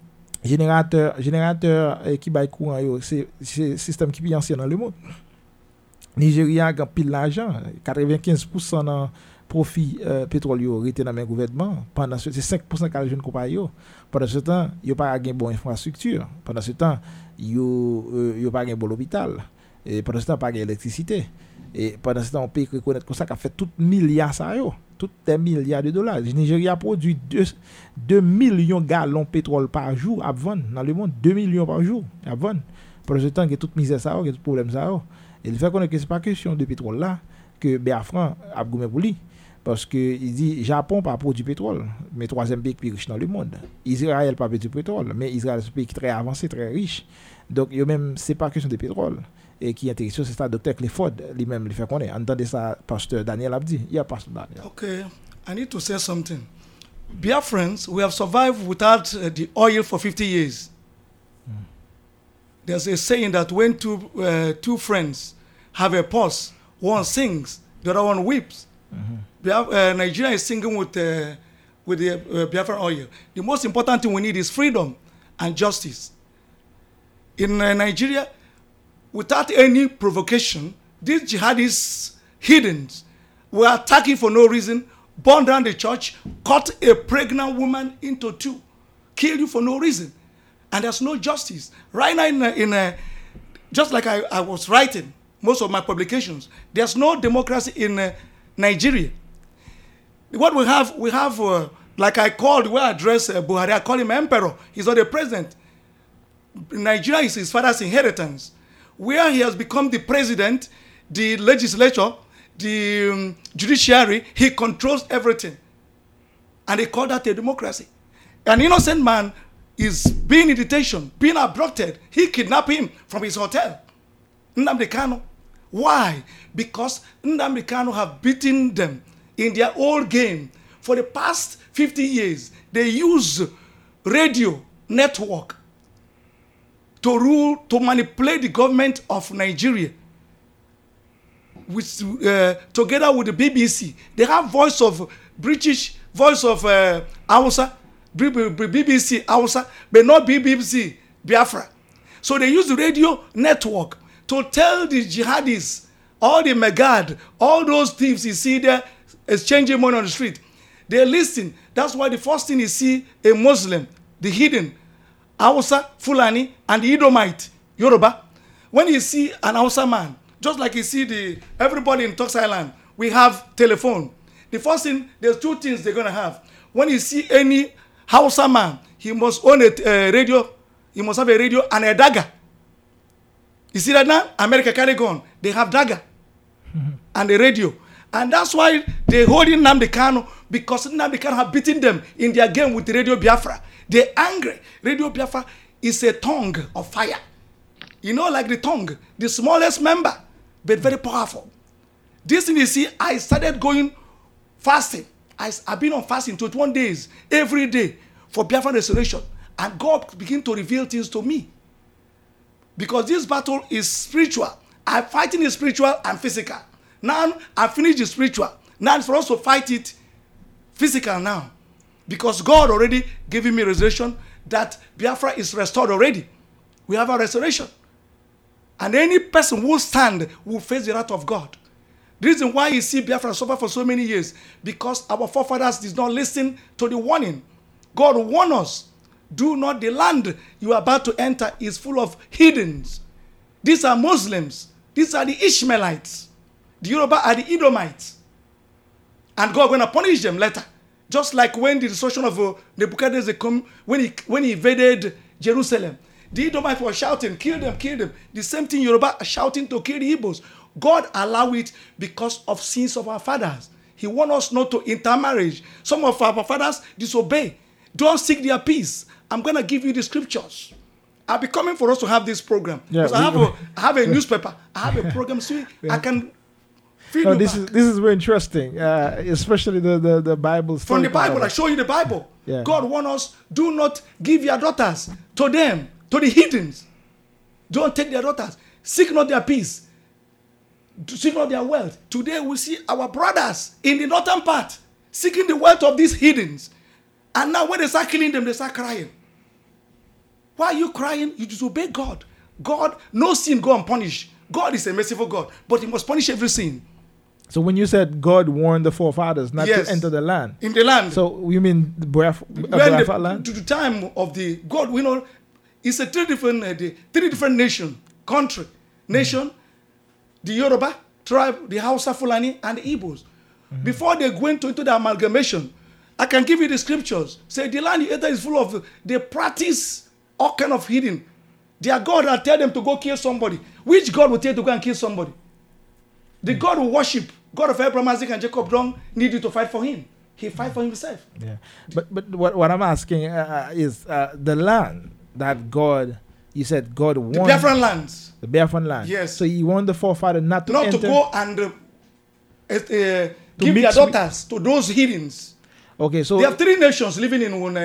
générateur qui bail courant c'est système qui est ancien dans le monde. Nigeria a pile l'argent, 95% dans profit pétrolier était dans le gouvernement. Pendant ce c'est 5% qui a jeune compagnie. Pendant ce temps, il n'y a pas de bonne infrastructure. Pendant ce temps, il n'y a pas de bon hôpital. Et pendant ce temps, pas d'électricité. Et pendant ce temps, on peut reconnaître que ça a fait tout milliards ça yo, tout des milliards de dollars. Le Nigeria produit 2 millions de gallons de pétrole par jour à vendre dans le monde, 2 millions par jour à vendre. Pendant ce temps, il y a toute misère ça, il y a tout problème ça. Et le fait qu'on que c'est pas question de pétrole là que Biafran a goumé pour lui. Parce que il dit Japon pas produit pétrole, mais 3e pays plus riche dans le monde. Israël pas produit pétrole, mais Israël c'est un pays très avancé, très riche. Donc yo même c'est pas question de pétrole. Et qui est intéressant c'est ça docteur Clifford lui-même lui fait connaître. Entendez ça pasteur Daniel Abdi. Yeah, pasteur Daniel. Okay, I need to say something. Biafrans, we have survived without the oil for 50 years. There's a saying that when two friends have a pause, one sings, the other one weeps. Nigeria is singing with the Biafran oil. The most important thing we need is freedom and justice. In Nigeria, without any provocation, these jihadists, heathens, were attacking for no reason, burned down the church, cut a pregnant woman into two, killed you for no reason. And there's no justice. Right now, just like I was writing most of my publications, there's no democracy in Nigeria. What we have, like I called, where I address Buhari, I call him emperor. He's not the president. Nigeria is his father's inheritance. Where he has become the president, the legislature, the judiciary, he controls everything. And they call that a democracy. An innocent man is being in detention, being abducted. He kidnapped him from his hotel. Nnamdi Kanu. Why? Because Nnamdi Kanu have beaten them in their old game. For the past 50 years, they use radio network to rule, to manipulate the government of Nigeria. With, together with the BBC, they have voice of British, voice of Hausa, BBC Hausa, but not BBC Biafra. So they use the radio network to tell the jihadis, all the Megad, all those thieves you see there exchanging money on the street. They listen. That's why the first thing you see a Muslim, the hidden, Hausa, Fulani, and the Edomite, Yoruba. When you see an Hausa man, just like you see everybody in Tux Island, we have telephone. The first thing, there's two things they're going to have. When you see any Hausa man, he must own a radio, he must have a radio and a dagger. You see that now? America carry gun. They have dagger and a radio. And that's why they hold in Nnamdi Kanu, because Nnamdi Kanu have beaten them in their game with Radio Biafra. They're angry. Radio Biafra is a tongue of fire. You know, like the tongue, the smallest member, but very powerful. This thing you see, I started going fasting. I've been on fasting 21 days, every day, for Biafra restoration. And God began to reveal things to me. Because this battle is spiritual. I'm fighting the spiritual and physical. Now, I finished the spiritual. Now it's for us to fight it physical now. Because God already gave me restoration that Biafra is restored already. We have a restoration. And any person who stand will face the wrath of God. The reason why you see Biafra suffer for so many years, because our forefathers did not listen to the warning. God warned us, do not, the land you are about to enter is full of heathens. These are Muslims. These are the Ishmaelites. The Yoruba are the Edomites. And God going to punish them later. Just like when the destruction of Nebuchadnezzar come, when he invaded Jerusalem. The Edomites were shouting, kill them, kill them. The same thing Yoruba are shouting to kill the Igbos. God allowed it because of sins of our fathers. He wants us not to intermarriage. Some of our fathers disobey. Don't seek their peace. I'm going to give you the scriptures. I'll be coming for us to have this program. Yeah, I have a newspaper. I have a program, so I can feed you this is very interesting, especially the Bible. From the Bible, I show you the Bible. Yeah. God wants us, do not give your daughters to them, to the heathens. Don't take their daughters. Seek not their peace. Seek not their wealth. Today we see our brothers in the northern part seeking the wealth of these heathens. And now when they start killing them, they start crying. Why are you crying? You disobey God. God, no sin go unpunished. God is a merciful God, but he must punish every sin. So when you said God warned the forefathers not to enter the land. In the land. So you mean the Biafra land? To the time of the God, we know it's a three different nation, country, nation, the Yoruba tribe, the Hausa, Fulani, and the Igbos. Before they went into the amalgamation, I can give you the scriptures. Say the land you enter is full of, they practice all kind of hidden. Their God will tell them to go kill somebody. Which God will tell you to go and kill somebody? The God who worship, God of Abraham, Isaac, and Jacob, don't need you to fight for him. He fight for himself. Yeah, but what I'm asking is the land that God, you said God warned. The Biafran lands. The Biafran land. Yes. So he warned the forefather not to enter. To go and give their daughters to those heathens. Okay, so there are three nations living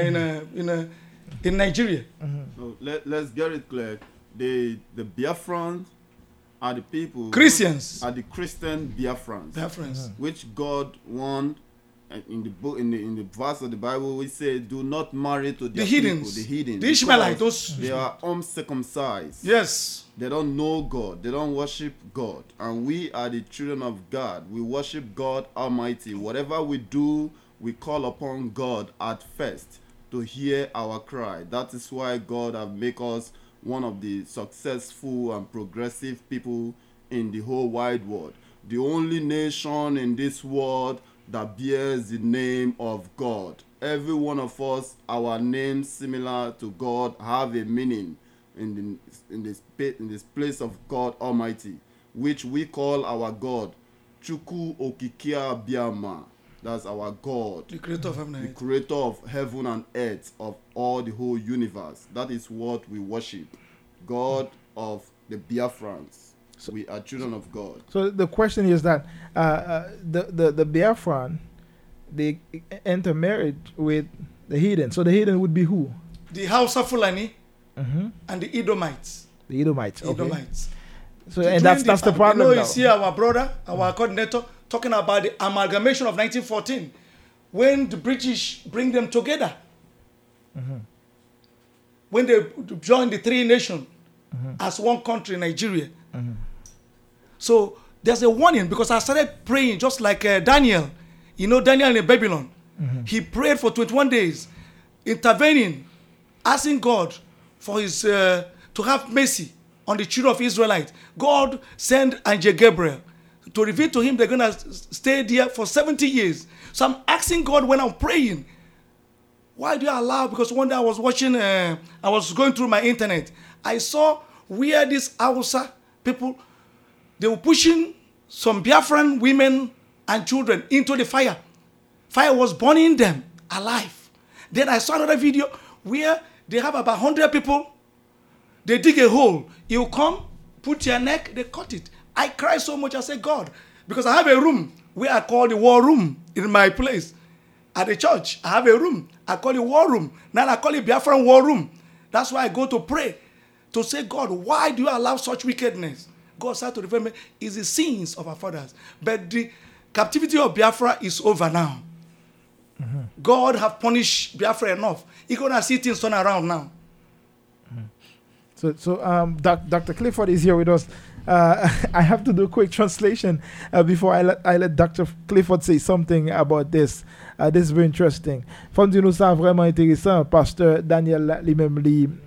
in Nigeria. So let's get it clear. The Biafrans are the people. Christians are the Christian Biafrans. Which God warned in the book, in the verse of the Bible. We say, "Do not marry to the heathens, the Ishmaelites. They are uncircumcised. Yes, they don't know God. They don't worship God. And we are the children of God. We worship God Almighty. Whatever we do, we call upon God at first to hear our cry. That is why God has made us one of the successful and progressive people in the whole wide world. The only nation in this world that bears the name of God. Every one of us, our names similar to God, have a meaning in this place of God Almighty, which we call our God, Chukwu Okikia Biama. That's our God, the creator of heaven and earth. The creator of heaven and earth, of all the whole universe. That is what we worship. God of the Biafrans. So we are children of God. So the question is that the Biafran, they enter marriage with the heathen. So the heathen would be who? The Hausa Fulani and the Edomites. The Edomites. Okay. Edomites. So and that's the problem. You know, now. you see our brother, our coordinator, talking about the amalgamation of 1914, when the British bring them together. When they joined the three nations as one country, Nigeria. So there's a warning, because I started praying just like Daniel. You know, Daniel in Babylon. He prayed for 21 days, intervening, asking God for his to have mercy on the children of Israelites. God sent Angel Gabriel to reveal to him they're going to stay there for 70 years. So I'm asking God when I'm praying, why do you allow? Because one day I was watching, I was going through my internet. I saw where these Hausa people, they were pushing some Biafran women and children into the fire. Fire was burning them alive. Then I saw another video where they have about 100 people. They dig a hole. You come, put your neck, they cut it. I cried so much. I said, God, because I have a room where I call the war room in my place. At the church, I have a room. I call it war room. Now I call it Biafran war room. That's why I go to pray. To say, God, why do you allow such wickedness? God said to reveal me, it's the sins of our fathers. But the captivity of Biafra is over now. God have punished Biafra enough. He's going to see things turn around now. So Dr. Clifford is here with us. I have to do a quick translation before I let Dr. Clifford say something about this. This is very interesting. Comme nous ça vraiment intéressant, Pasteur Daniel lui-même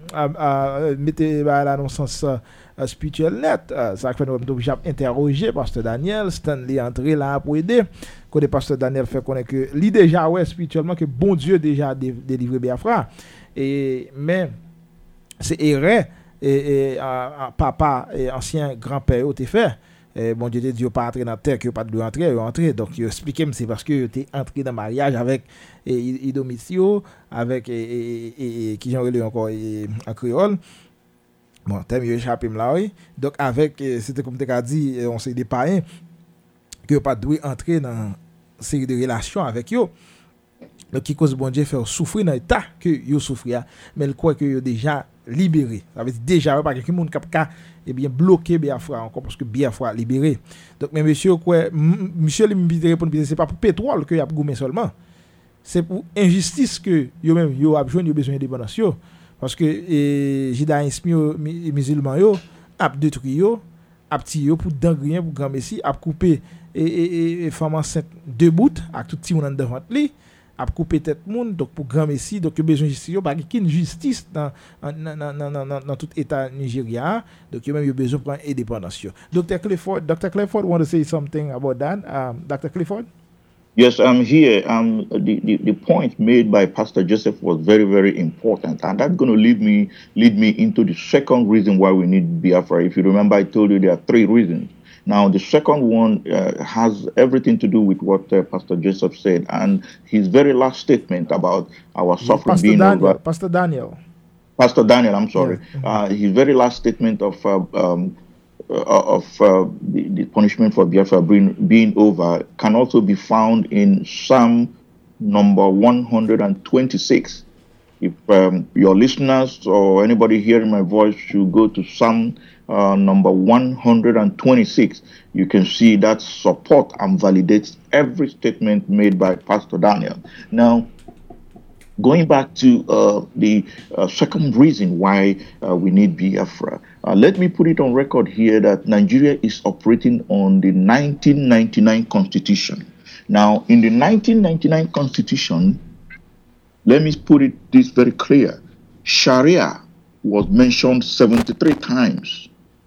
mettait là dans sens spirituel net. Ça fait nous obligé interroger Pasteur Daniel, Stanley entré là pour aider. Quand le Pasteur Daniel fait connaître que lui déjà ouais spirituellement que bon Dieu déjà délivré Biafra. Mais c'est erreur et papa et ancien grand-père ont fait. Bon Dieu te dit pas entrer dans la terre que pas de entrer donc il expliquait c'est parce que tu es entré dans mariage avec Idomitio avec qui j'en relais encore en créole. Bon, t'as mieux échappé là oui. Donc avec c'était comme tu as dit on s'est des païens que pas doit entrer dans série de relations avec eux. Donc qui cause bon Dieu faire souffrir dans l'état que yo souffrir mais il croit que yo déjà libéré. Ça veut dire déjà pas quelqu'un monde cap et bien bloqué Biafra encore parce que Biafra libéré. Donc mais monsieur quoi monsieur lui répond c'est pas pour pétrole que y a goumé seulement. C'est pour injustice que yo même yo a besoin d'indépendance parce que judaïsme musulman yo a détruit yo a petit yo pour dangrien pour grand messie a couper et femme enceinte deux bouts avec tout petit monde devant lui. A couper tête monde donc pour grand messie donc il besoin de justice pas qu'une justice dans tout état Nigeria donc il même il besoin prendre indépendance. Dr. Clifford want to say something about that. Dr. Clifford? Yes, I'm here. The point made by Pastor Joseph was very, very important, and that's going to lead me into the second reason why we need Biafra. If you remember, I told you there are three reasons. Now, the second one has everything to do with what Pastor Joseph said, and his very last statement about our suffering being over. Pastor Daniel, I'm sorry. Yeah. His very last statement of the punishment for Biafra being over can also be found in Psalm number 126. If your listeners or anybody hearing my voice should go to Psalm number 126, you can see that support and validates every statement made by Pastor Daniel. Now, going back to the second reason why we need Biafra, let me put it on record here that Nigeria is operating on the 1999 Constitution. Now, in the 1999 Constitution, let me put this very clear. Sharia was mentioned 73 times.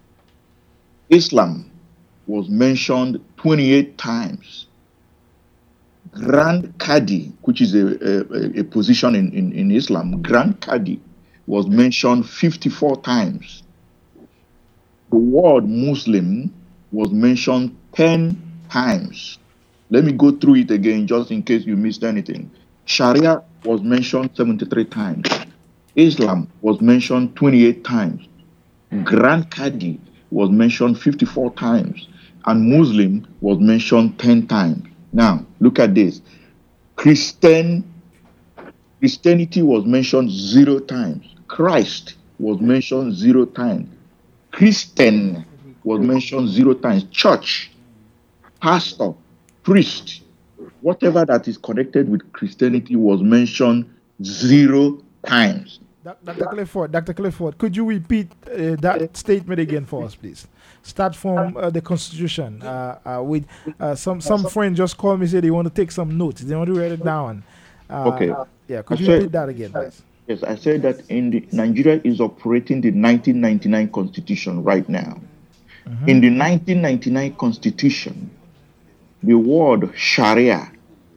Islam was mentioned 28 times. Grand Qadi, which is a position in Islam, Grand Qadi was mentioned 54 times. The word Muslim was mentioned 10 times. Let me go through it again just in case you missed anything. Sharia was mentioned 73 times. Islam was mentioned 28 times. Grand Qadi was mentioned 54 times. And Muslim was mentioned 10 times. Now, look at this. Christianity was mentioned 0 times. Christ was mentioned 0 times. Christian was mentioned 0 times. Church, pastor, priest, whatever that is connected with Christianity was mentioned 0 times. Dr. Clifford, could you repeat that statement again for us, please? Start from the Constitution. With some friend just called me, said they want to take some notes. They want to write it down. Okay. Yeah, could you repeat that again, please? Yes, I said that Nigeria is operating the 1999 Constitution right now. Mm-hmm. In the 1999 Constitution, the word Sharia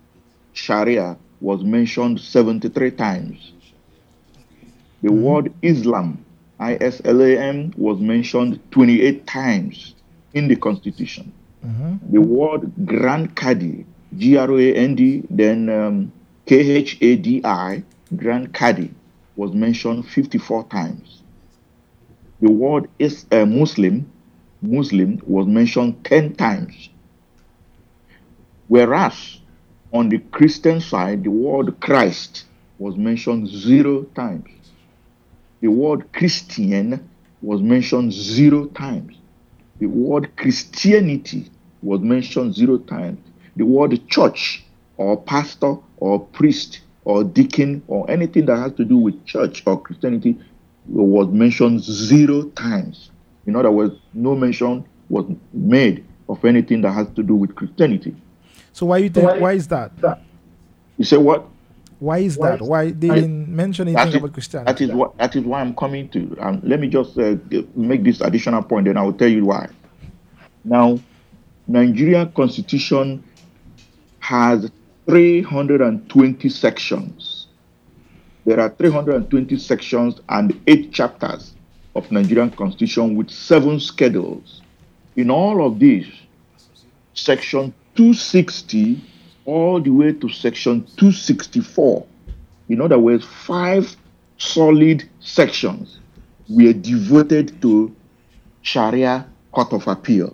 was mentioned 73 times. The word Islam, ISLAM, was mentioned 28 times in the Constitution. Mm-hmm. The word Grand Cadi, GRAND, then KHADI, Grand Cadi, was mentioned 54 times. The word is Muslim was mentioned 10 times. Whereas on the Christian side, the word Christ was mentioned 0 times. The word Christian was mentioned 0 times. The word Christianity was mentioned 0 times. The word church or pastor or priest or deacon or anything that has to do with church or Christianity was mentioned 0 times. In other words, no mention was made of anything that has to do with Christianity. So why is that? You say what? Why is that? Why they didn't mention anything about Christianity? That is why I'm coming to. Let me just make this additional point, then I will tell you why. Now, Nigeria Constitution has 320 sections. There are 320 sections and 8 chapters of Nigerian Constitution with 7 schedules. In all of these, section 260 all the way to section 264, in other words, 5 solid sections were devoted to Sharia Court of Appeal.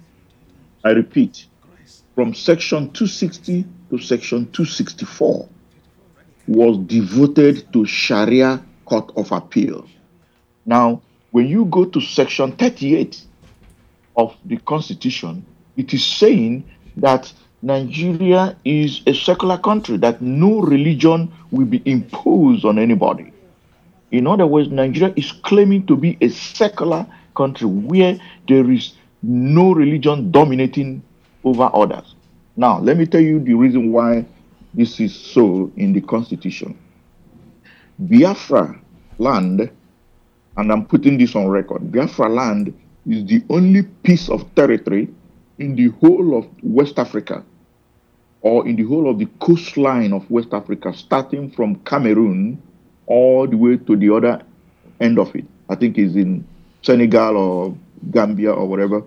I repeat, from section 260 to section 264 was devoted to Sharia Court of Appeal. Now, when you go to section 38 of the Constitution, it is saying that Nigeria is a secular country, that no religion will be imposed on anybody. In other words, Nigeria is claiming to be a secular country where there is no religion dominating over others. Now, let me tell you the reason why this is so in the Constitution. Biafra land, and I'm putting this on record, Biafra land is the only piece of territory in the whole of West Africa, or in the whole of the coastline of West Africa, starting from Cameroon all the way to the other end of it. I think it's in Senegal or Gambia or whatever.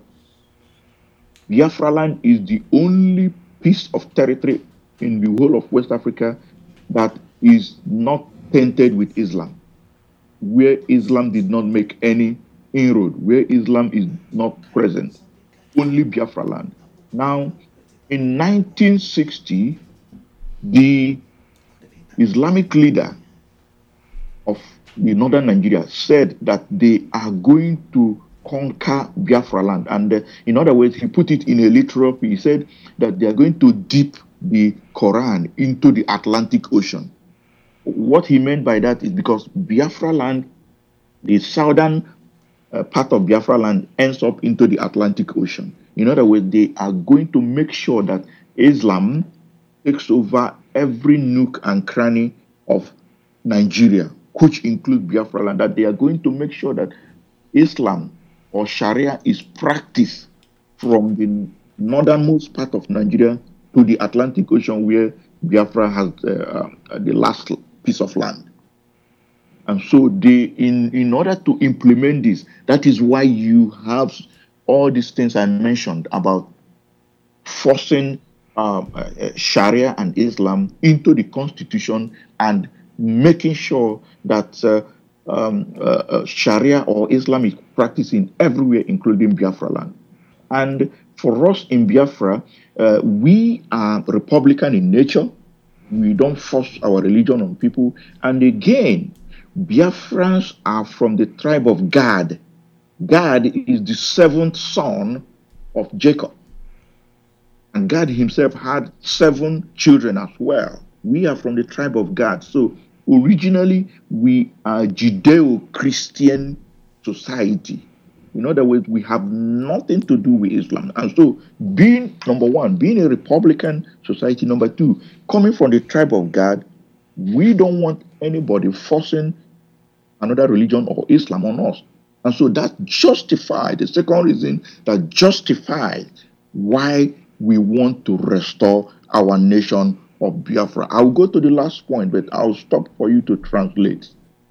Biafra land is the only piece of territory in the whole of West Africa that is not tainted with Islam, where Islam did not make any inroad, where Islam is not present. Only Biafra land. Now, in 1960, the Islamic leader of the northern Nigeria said that they are going to conquer Biafra land. And in other words, he put it in a literal, he said that they are going to dip the Quran into the Atlantic Ocean. What he meant by that is because Biafra land, the southern part of Biafra land ends up into the Atlantic Ocean. In other words, they are going to make sure that Islam takes over every nook and cranny of Nigeria, which includes Biafra land, that they are going to make sure that Islam or Sharia is practiced from the northernmost part of Nigeria to the Atlantic Ocean, where Biafra has the last piece of land. And so they, in order to implement this, that is why you have all these things I mentioned about forcing Sharia and Islam into the Constitution and making sure that Sharia or Islam is practiced in everywhere, including Biafra land. And for us in Biafra, we are Republican in nature. We don't force our religion on people. And again, Biafrans are from the tribe of Gad. Gad is the seventh son of Jacob. And Gad himself had 7 children as well. We are from the tribe of Gad. So originally, we are Judeo-Christian society. In other words, we have nothing to do with Islam. And so being, number one, being a Republican society, number 2, coming from the tribe of Gad, we don't want anybody forcing another religion or Islam on us. And so that justified, the second reason that justified why we want to restore our nation of Biafra. I'll go to the last point, but I'll stop for you to translate.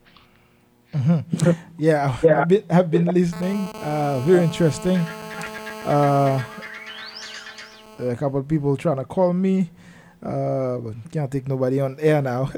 Yeah, I've been listening. Very interesting. A couple of people trying to call me, but can't take nobody on air now.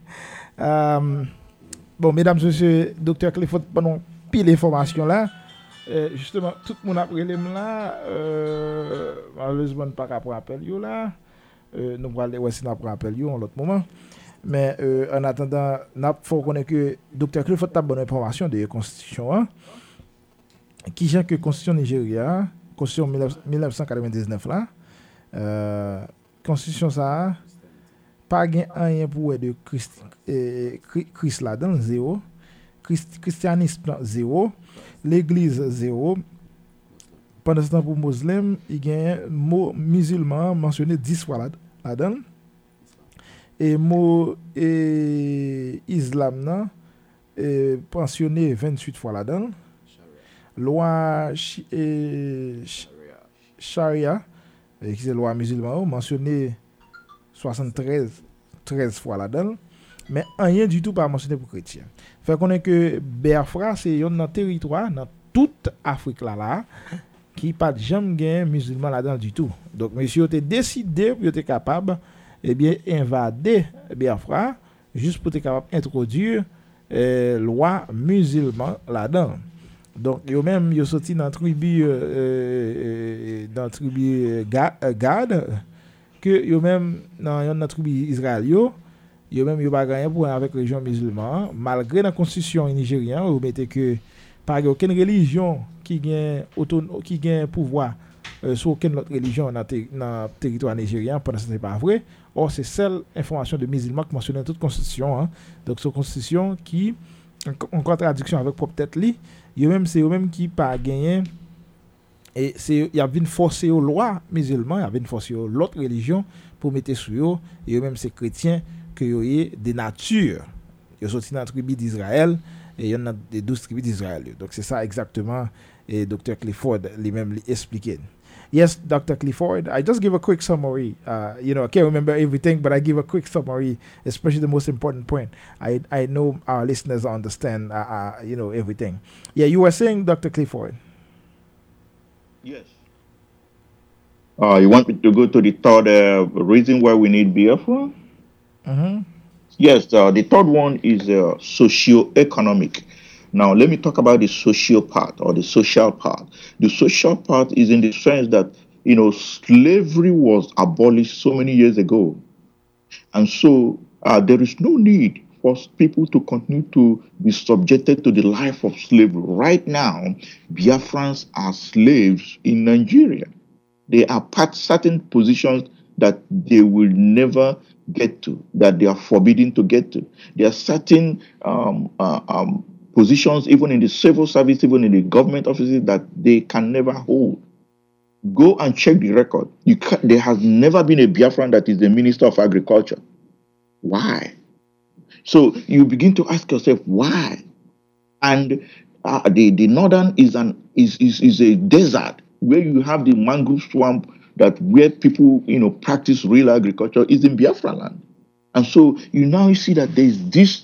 Bon, mesdames, messieurs, Dr. Clifford, pendant pile information là. Justement, tout le monde après les là, malheureusement pas qu'à rappel yo là. Nous allons aller si n'a pas rappel yo en l'autre moment. Mais en attendant, n'a faut connaître que Dr. Clifford a bonne information de constitution hein. Qui j'ai que constitution Nigeria, constitution 1999 là. Constitution ça pas rien pour de Christ là-dedans zéro. Christianisme zéro. L'église zéro. Pendant ce temps pour musulmans, il y a un mot musulman mentionné 10 fois là-dedans. Et mot islam là mentionné 28 fois là-dedans. Loi charia, qui c'est loi musulman mentionné 13 fois là-dedans. Mais rien du tout pas mentionné pour chrétien. Fait qu'on est que Biafra c'est un territoire dans toute Afrique là qui pas jamais gain musulman là-dedans du tout. Donc monsieur était décidé pour être capable invader Biafra juste pour être capable introduire loi musulman là-dedans. Donc yo même yo sorti dans tribu Gad que yo même dans tribu Israël yo même yo pas gagné pour avec religion musulmane malgré la constitution nigérienne ou mettez que pas aucune religion qui gagne pouvoir sur aucune autre religion dans le territoire nigérien pendant ce n'est pas vrai. Or c'est celle information de musulmans qui mentionne toute constitution hein. Donc cette constitution qui en contradiction avec propre tête li yo même c'est eux même qui pas gagné et c'est il y a une forcer aux lois musulmans, il y a une forcer aux l'autre religion pour mettre sur eux et eux même c'est chrétiens que yo y de nature. Yo sorti dans la tribu d'Israël et il y en a des 12 tribus d'Israël. Donc c'est ça exactement et Dr. Clifford lui-même expliqué. Yes, Dr. Clifford, I just give a quick summary. I can't remember everything, but I give a quick summary, especially the most important point. I know our listeners understand, everything. Yeah, you were saying, Dr. Clifford. Yes. You want me to go to the third reason why we need Biafra? Mm-hmm. Yes, the third one is socio-economic. Now, let me talk about the social part or the social part. The social part is in the sense that, slavery was abolished so many years ago. And so there is no need for people to continue to be subjected to the life of slavery. Right now, Biafrans are slaves in Nigeria. They are part certain positions that they will never get to, that they are forbidden to get to. There are certain positions, even in the civil service, even in the government offices, that they can never hold. Go and check the record. There has never been a Biafran that is the Minister of Agriculture. Why? So you begin to ask yourself, why? And the northern is a desert where you have the mangrove swamp that where people practice real agriculture is in Biafra land. And so you now see that there is this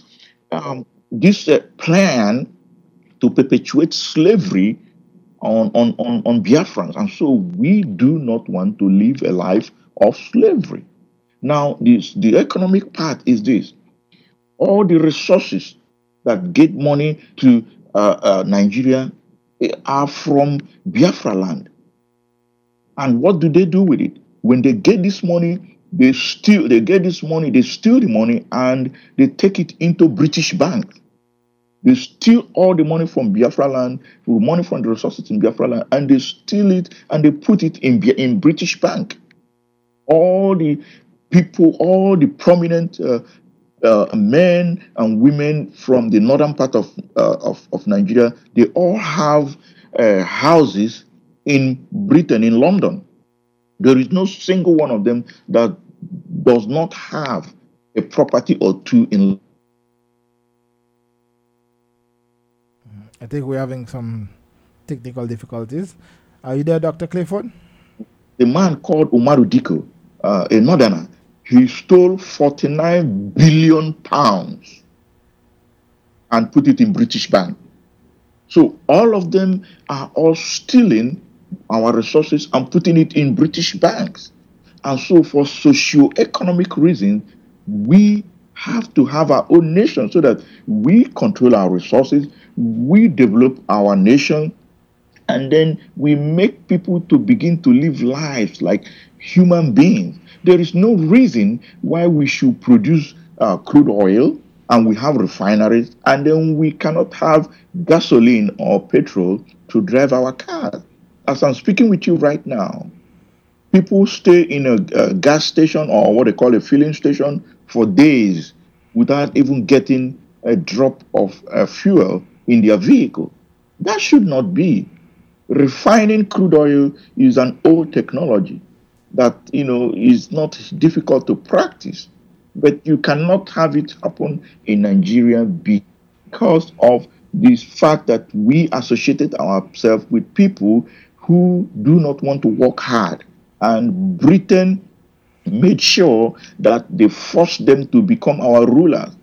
plan to perpetuate slavery on Biafrans. And so we do not want to live a life of slavery. Now, the economic part is this. All the resources that get money to Nigeria are from Biafra land. And what do they do with it? When they get this money, they steal the money, and they take it into British banks. They steal all the money from Biafra land, the money from the resources in Biafra land, and they steal it and they put it in British Bank. All the people, all the prominent men and women from the northern part of Nigeria, they all have houses in Britain, in London. There is no single one of them that does not have a property or two in. I think we're having some technical difficulties. Are you there, Dr. Clifford? The man called Umaru Diko, a northerner, he stole 49 billion pounds and put it in British Bank. So all of them are all stealing our resources and putting it in British banks. And so for socio-economic reasons, we have to have our own nation so that we control our resources, we develop our nation, and then we make people to begin to live lives like human beings. There is no reason why we should produce crude oil and we have refineries and then we cannot have gasoline or petrol to drive our cars. As I'm speaking with you right now, people stay in a gas station or what they call a filling station for days without even getting a drop of fuel in their vehicle. That should not be. Refining crude oil is an old technology that, is not difficult to practice, but you cannot have it happen in Nigeria because of this fact that we associated ourselves with people who do not want to work hard. And Britain made sure that they forced them to become our rulers.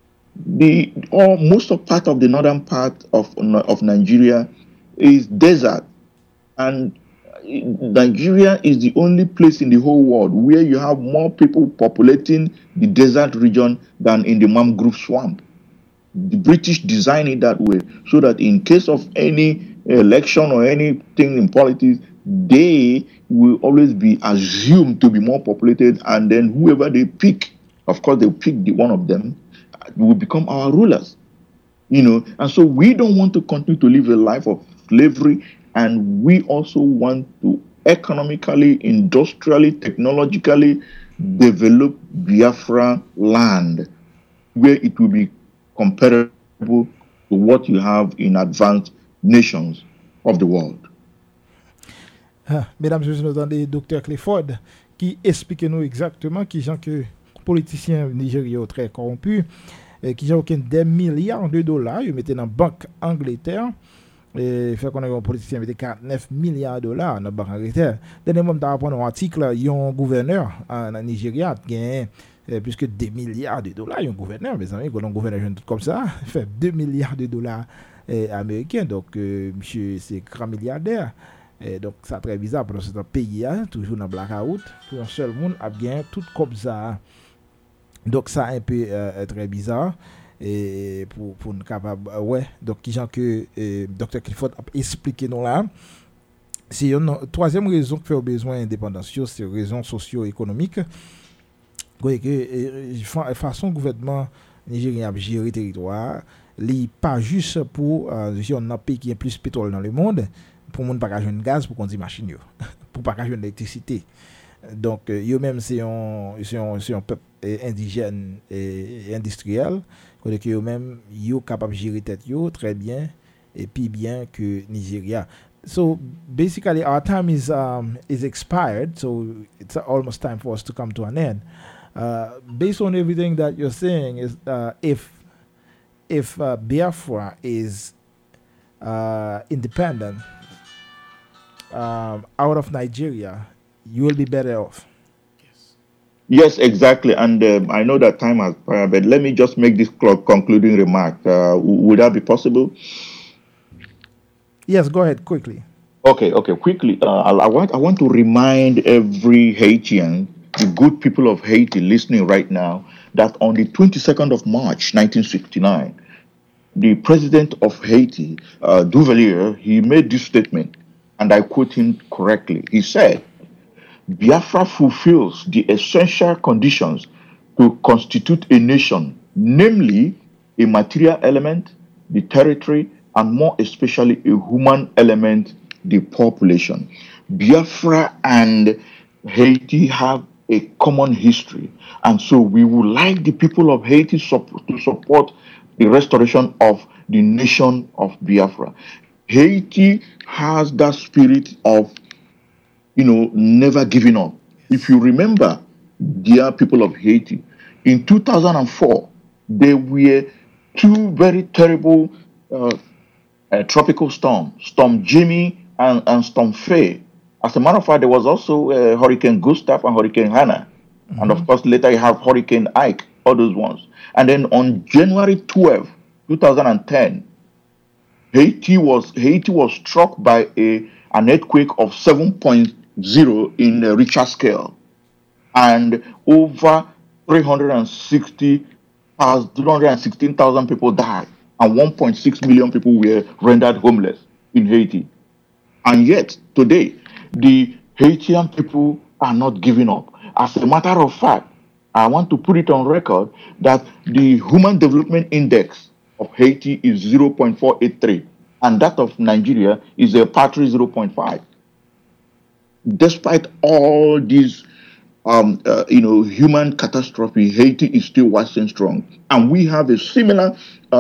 Most of part of the northern part of Nigeria is desert, and Nigeria is the only place in the whole world where you have more people populating the desert region than in the mangrove swamp. The British designed it that way so that in case of any election or anything in politics, they will always be assumed to be more populated, and then whoever they pick, of course they'll pick one of them, will become our rulers. And so we don't want to continue to live a life of slavery, and we also want to economically, industrially, technologically develop Biafra land where it will be comparable to what you have in advanced nations of the world. Mesdames et messieurs, nous entendons Dr. Clifford qui explique nous exactement qui sont que politiciens nigériens très corrompus, qui ont des milliards de dollars, ils mettent dans la banque Angleterre. Et fait qu'on a un politicien qui 49 milliards de dollars dans la banque Angleterre. Dernier moment, dans un article, il y a un gouverneur en Nigeria qui a plus que 2 milliards de dollars. Il y a un gouverneur, mes amis, un gouverneur jeune tout comme ça, fait 2 milliards de dollars américains. Donc, monsieur, c'est grand milliardaire. Et donc, c'est très bizarre parce que c'est un pays, toujours dans blackout, pour un seul monde, a bien tout comme ça. Donc, ça un peu très bizarre. Et pour nous capable donc qui gens que Dr. Clifford a expliqué nous là, c'est une troisième raison qui fait besoin d'indépendance, c'est raison socio-économique que façon gouvernement nigérien a gérer territoire, li pas juste pour si on a un pays qui a plus de pétrole dans le monde, pour monde pas joindre gaz pour conduire machine yo, pour pas joindre électricité. Donc eux même c'est un peuple indigène et industriel que eux-mêmes yo capable gérer tête yo très bien et puis bien que Nigeria. So basically our time is expired, so it's almost time for us to come to an end. Based on everything that you're saying is if Biafra is independent out of Nigeria, you will be better off. Yes, exactly. And I know that time has passed, but let me just make this concluding remark. Would that be possible? Yes, go ahead quickly. Okay, quickly. I want to remind every Haitian, the good people of Haiti listening right now, that on the 22nd of March, 1969, the president of Haiti, Duvalier, he made this statement, and I quote him correctly. He said, Biafra fulfills the essential conditions to constitute a nation, namely a material element, the territory, and more especially a human element, the population. Biafra and Haiti have a common history, and so we would like the people of Haiti to support the restoration of the nation of Biafra. Haiti has that spirit of, never giving up. If you remember, dear people of Haiti, in 2004, there were two very terrible tropical storms, Storm Jimmy and Storm Faye. As a matter of fact, there was also Hurricane Gustav and Hurricane Hannah. Mm-hmm. And of course, later you have Hurricane Ike, all those ones. And then on January 12, 2010, Haiti was struck by an earthquake of 7.0 in the Richter scale. And over 316,000 people died. And 1.6 million people were rendered homeless in Haiti. And yet, today, the Haitian people are not giving up. As a matter of fact, I want to put it on record that the Human Development Index of Haiti is 0.483, and that of Nigeria is a paltry 0.5. Despite all these human catastrophe, Haiti is still waxing strong. And we have a similar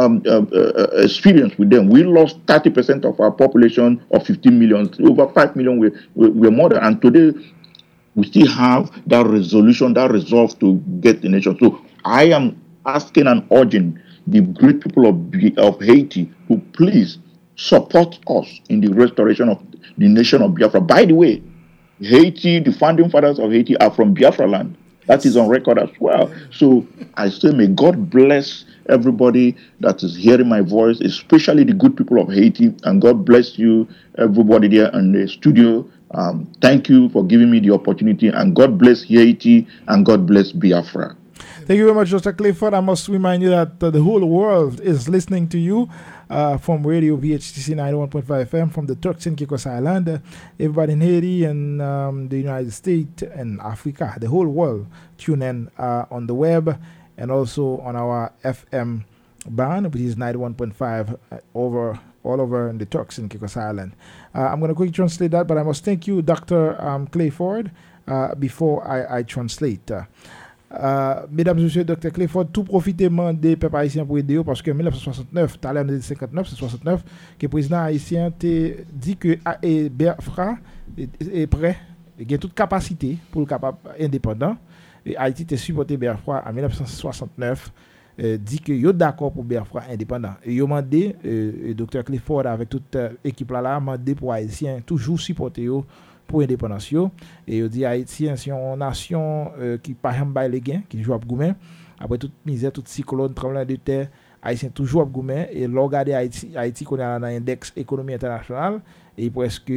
experience with them. We lost 30% of our population of 15 million. Over 5 million were murdered. And today, we still have that resolution, that resolve to get the nation. So I am asking and urging the great people of Haiti to please support us in the restoration of the nation of Biafra. By the way, Haiti, the founding fathers of Haiti are from Biafra land. That is on record as well. So I say, may God bless everybody that is hearing my voice, especially the good people of Haiti, and God bless you, everybody there in the studio. Thank you for giving me the opportunity, and God bless Haiti, and God bless Biafra. Thank you very much, Dr. Clifford. I must remind you that the whole world is listening to you from Radio VHTC 91.5 FM from the Turks and Caicos Island. Everybody in Haiti and the United States and Africa, the whole world tune in on the web and also on our FM band, which is 91.5 all over in the Turks and Caicos Island. I'm going to quickly translate that, but I must thank you, Dr. Clifford, before I translate. Mesdames et messieurs, Dr. Clifford, tout profitez des peuples haïtiens pour aider parce que 1969, tout à l'heure on dit 59, c'est 69 que le président haïtien te dit que Biafra est prêt, il a toute capacité pour le capable indépendant et Haïti te supporté Biafra en 1969 dit que yo d'accord pour Biafra indépendant et yo mandé Dr. Clifford avec toute équipe là mandé pour haïtiens toujours supporter yo pour indépendance et il dit haïtien c'est une nation qui pas jamais les gains qui joue à goumen après toute misère toute cyclone tremblement de terre haïtien toujours à goumen et regarder Haïti qu'on a dans l'index économie internationale et presque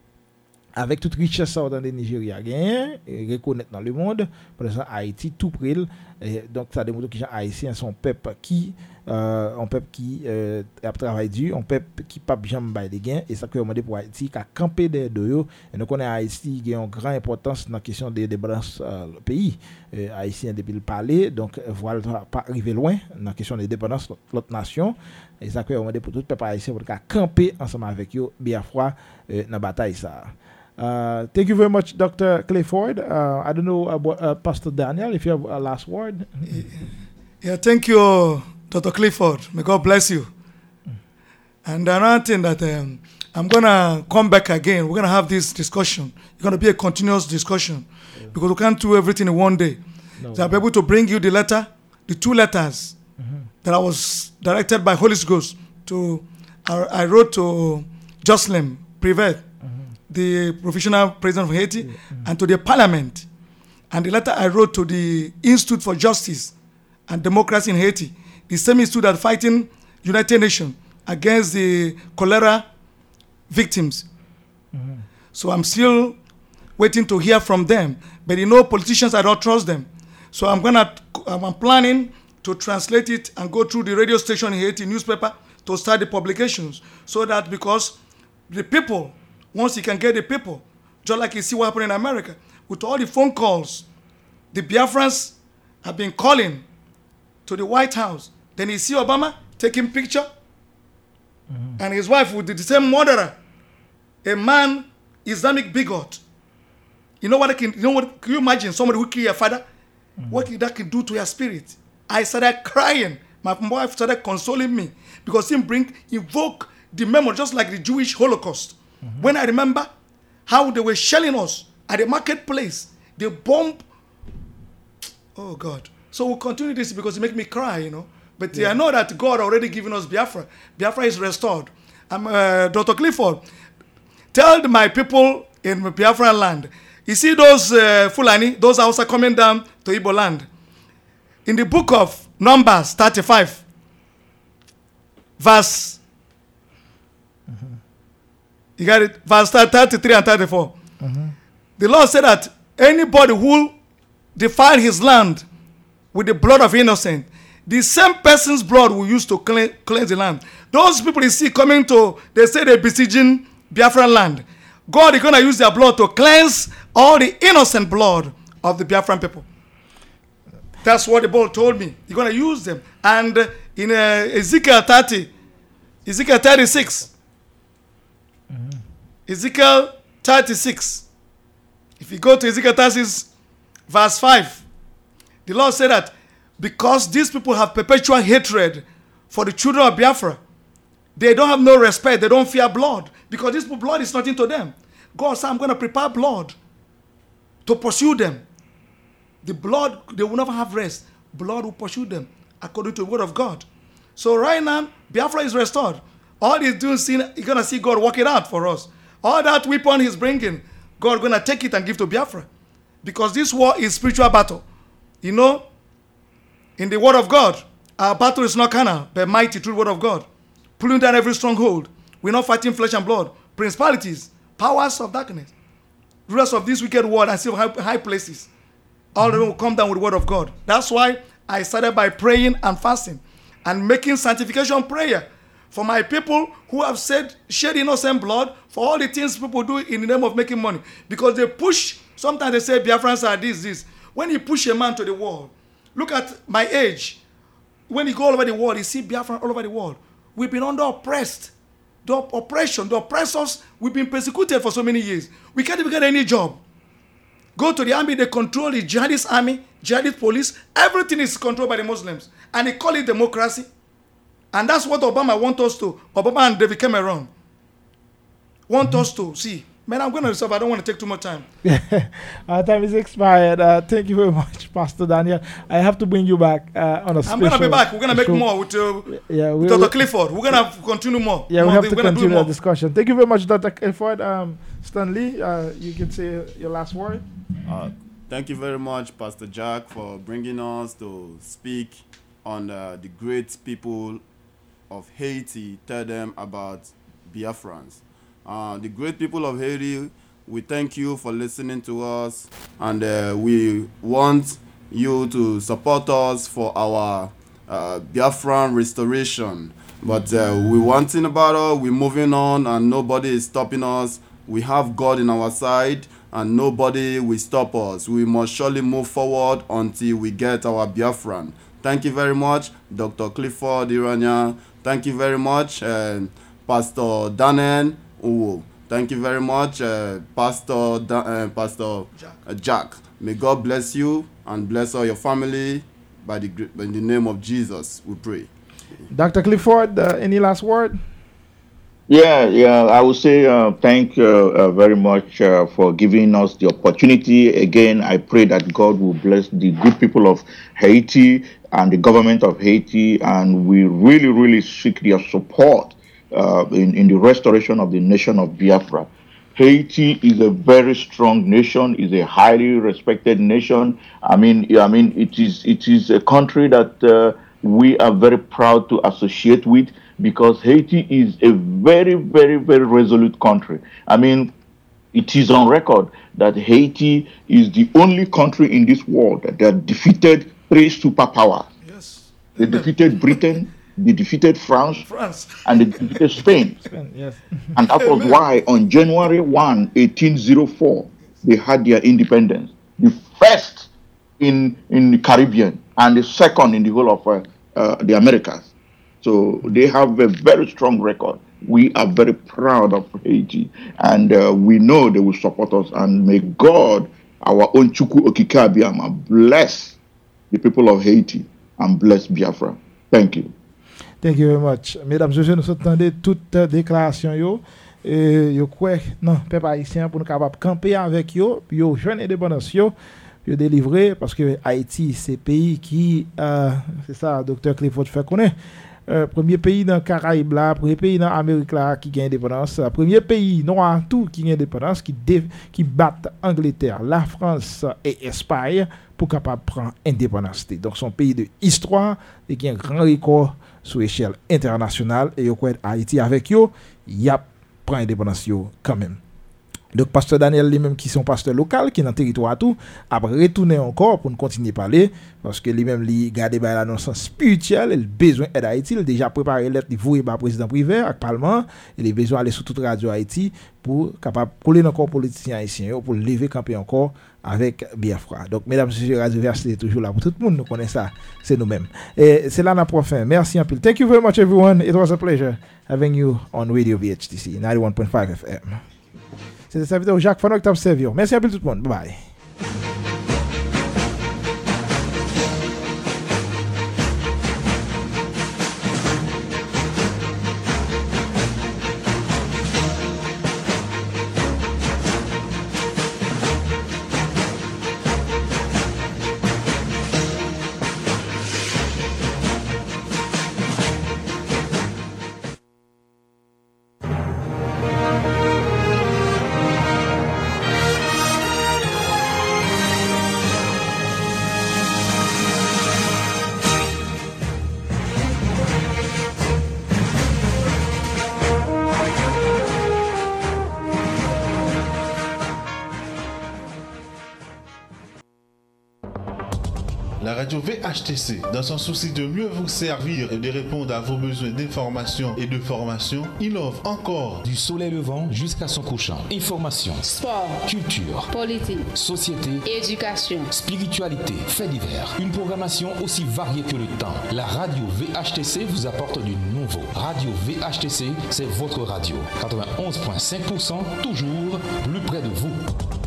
avec toute richesse dans le Nigeria gagné et reconnaître dans le monde par exemple Haïti tout près donc ça démontre que les haïtiens sont peuple qui un peuple qui a travaillé dur, un peuple qui pas jamais bail des gains et ça que demandé pour Haïti qui a campé des deux et nous connaît Haïti qui a une grande importance dans la question des dépendances le pays haïtien depuis le parler donc voilà pas arriver loin dans la question des dépendances l'autre nation et ça que demandé pour tout peuple haïtien pour camper ensemble avec eux bien froid dans bataille ça. Thank you very much, Dr. Clifford. I don't know about Pastor Daniel, if you have a last word. Yeah, thank you, Dr. Clifford. May God bless you. And another thing that I'm going to come back again. We're going to have this discussion. It's going to be a continuous discussion because we can't do everything in one day. No. So I'll be able to bring you the two letters that I was directed by Holy Ghost to. I wrote to Jocelyn Privet, the provisional president of Haiti, and to the parliament. And the letter I wrote to the Institute for Justice and Democracy in Haiti, the same institute that fighting United Nations against the cholera victims. So I'm still waiting to hear from them. But politicians, I don't trust them. So I'm planning to translate it and go through the radio station in Haiti, newspaper, to start the publications. So that because the people, once you can get the people, just like you see what happened in America, with all the phone calls, the Biafrans have been calling to the White House. Then you see Obama taking picture and his wife with the same murderer, a man, Islamic bigot. You know what can you imagine somebody who killed your father? What that can do to your spirit? I started crying. My wife started consoling me because he invoke the memory, just like the Jewish Holocaust. When I remember how they were shelling us at the marketplace, they bomb. Oh God! So we'll continue this because it makes me cry, you know. But I know that God already given us Biafra. Biafra is restored. I'm Dr. Clifford. Tell my people in Biafra land. You see those Fulani, those Hausa coming down to Igbo land. In the book of Numbers 35, verse, you got it, verse 33 and 34. The Lord said that anybody who defile his land with the blood of innocent, the same person's blood will use to cleanse the land. Those people you see coming to, they say they're besieging Biafran land. God is going to use their blood to cleanse all the innocent blood of the Biafran people. That's what the Bible told me. You're going to use them. And in Ezekiel 36, Ezekiel 36, if you go to Ezekiel 36, verse 5, the Lord said that because these people have perpetual hatred for the children of Biafra, they don't have no respect, they don't fear blood, because this blood is nothing to them. God said, I'm going to prepare blood to pursue them. The blood, they will never have rest. Blood will pursue them according to the word of God. So right now, Biafra is restored. All he's doing, you're going to see God work it out for us. All that weapon he's bringing, God going to take it and give to Biafra. Because this war is spiritual battle. You know, in the word of God, our battle is not carnal, but mighty through the word of God. Pulling down every stronghold. We're not fighting flesh and blood. Principalities, powers of darkness, rulers of this wicked world and still high places. All of them will come down with the word of God. That's why I started by praying and fasting and making sanctification prayer for my people who have shed innocent blood for all the things people do in the name of making money. Because they push, sometimes they say Biafrans are this. When you push a man to the wall, look at my age. When you go all over the world, you see Biafran all over the world. We've been under oppressed. The oppression, the oppressors, we've been persecuted for so many years. We can't even get any job. Go to the army, they control the jihadist army, jihadist police. Everything is controlled by the Muslims. And they call it democracy. And that's what Obama and David Cameron want us to see. Man, I'm going to reserve. I don't want to take too much time. Our time is expired. Thank you very much, Pastor Daniel. I have to bring you back on a special. I'm going to be back. We're going to make more with Dr. Clifford. We're going to continue more. Yeah, we have to continue the discussion. Thank you very much, Dr. Clifford. Stanley, you can say your last word. Thank you very much, Pastor Jack, for bringing us to speak on the great people of Haiti. Tell them about Biafrans. The great people of Haiti, we thank you for listening to us, and we want you to support us for our Biafran restoration. But we want in about it, we're moving on, and nobody is stopping us. We have God in our side, and nobody will stop us. We must surely move forward until we get our Biafran. Thank you very much, Dr. Clifford Iranya. Thank you very much, Pastor Daniel Owo. Thank you very much, Pastor Jack. May God bless you and bless all your family in the name of Jesus, we pray. Dr. Clifford, any last word? Yeah. I would say thank you very much for giving us the opportunity. Again, I pray that God will bless the good people of Haiti and the government of Haiti, and we really, really seek their support in the restoration of the nation of Biafra. Haiti is a very strong nation, is a highly respected nation. I mean, it is a country that we are very proud to associate with, because Haiti is a very, very, very resolute country. I mean, it is on record that Haiti is the only country in this world that defeated 3 superpowers. Yes. They defeated Britain, they defeated France, and they defeated Spain. Yes. And that was why on January 1, 1804, they had their independence. The first in the Caribbean and the second in the whole of the Americas. So they have a very strong record. We are very proud of Haiti, and we know they will support us. And may God, our own Chukwu Okike Abiyama, bless the people of Haiti and bless Biafra. Thank you. Thank you very much. Mesdames et messieurs, nous entendons toute déclaration yo. Yo quoi non, peuple haïtien pour nous capable camper avec yo jeune indépendance yo délivrer parce que Haïti c'est pays qui c'est ça docteur Clifford fait connaître premier pays dans Caraïbes là, premier pays dans Amérique là qui gagne indépendance, premier pays noir tout qui gagne indépendance qui bat Angleterre, la France et Espagne pour capable prendre indépendance. Donc son pays de histoire et qui a un grand record sur échelle internationale et yo quoi Haïti avec yo, y a prend indépendance yo quand même. Donc pasteur Daniel lui-même qui sont pasteur local qui dans territoire tout après retourner encore pour nous continuer parler parce que lui-même lui garder ba dans sens spirituel, il besoin d'aide Haïti, il déjà préparé lettre il voyer ba président privé avec parlement, il a besoin aller sur toute radio Haïti pour capable coller encore politiciens haïtiens pour lever camper encore avec Biafra. Donc mesdames et messieurs, Radio VHTC est toujours là pour tout le monde, nous connaissons ça, c'est nous-mêmes. Et c'est là notre fin. Merci un peu. Thank you very much everyone. It was a pleasure having you on Radio VHTC 91.5 FM. C'est le serviteur Jacques Fano qui t'a servi. Merci à tout le monde. Bye bye. La radio VHTC, dans son souci de mieux vous servir et de répondre à vos besoins d'information et de formation, innove encore. Du soleil levant jusqu'à son couchant. Information, sport, culture, politique, société, éducation, spiritualité, faits divers. Une programmation aussi variée que le temps. La radio VHTC vous apporte du nouveau. Radio VHTC, c'est votre radio. 91.5%, toujours plus près de vous.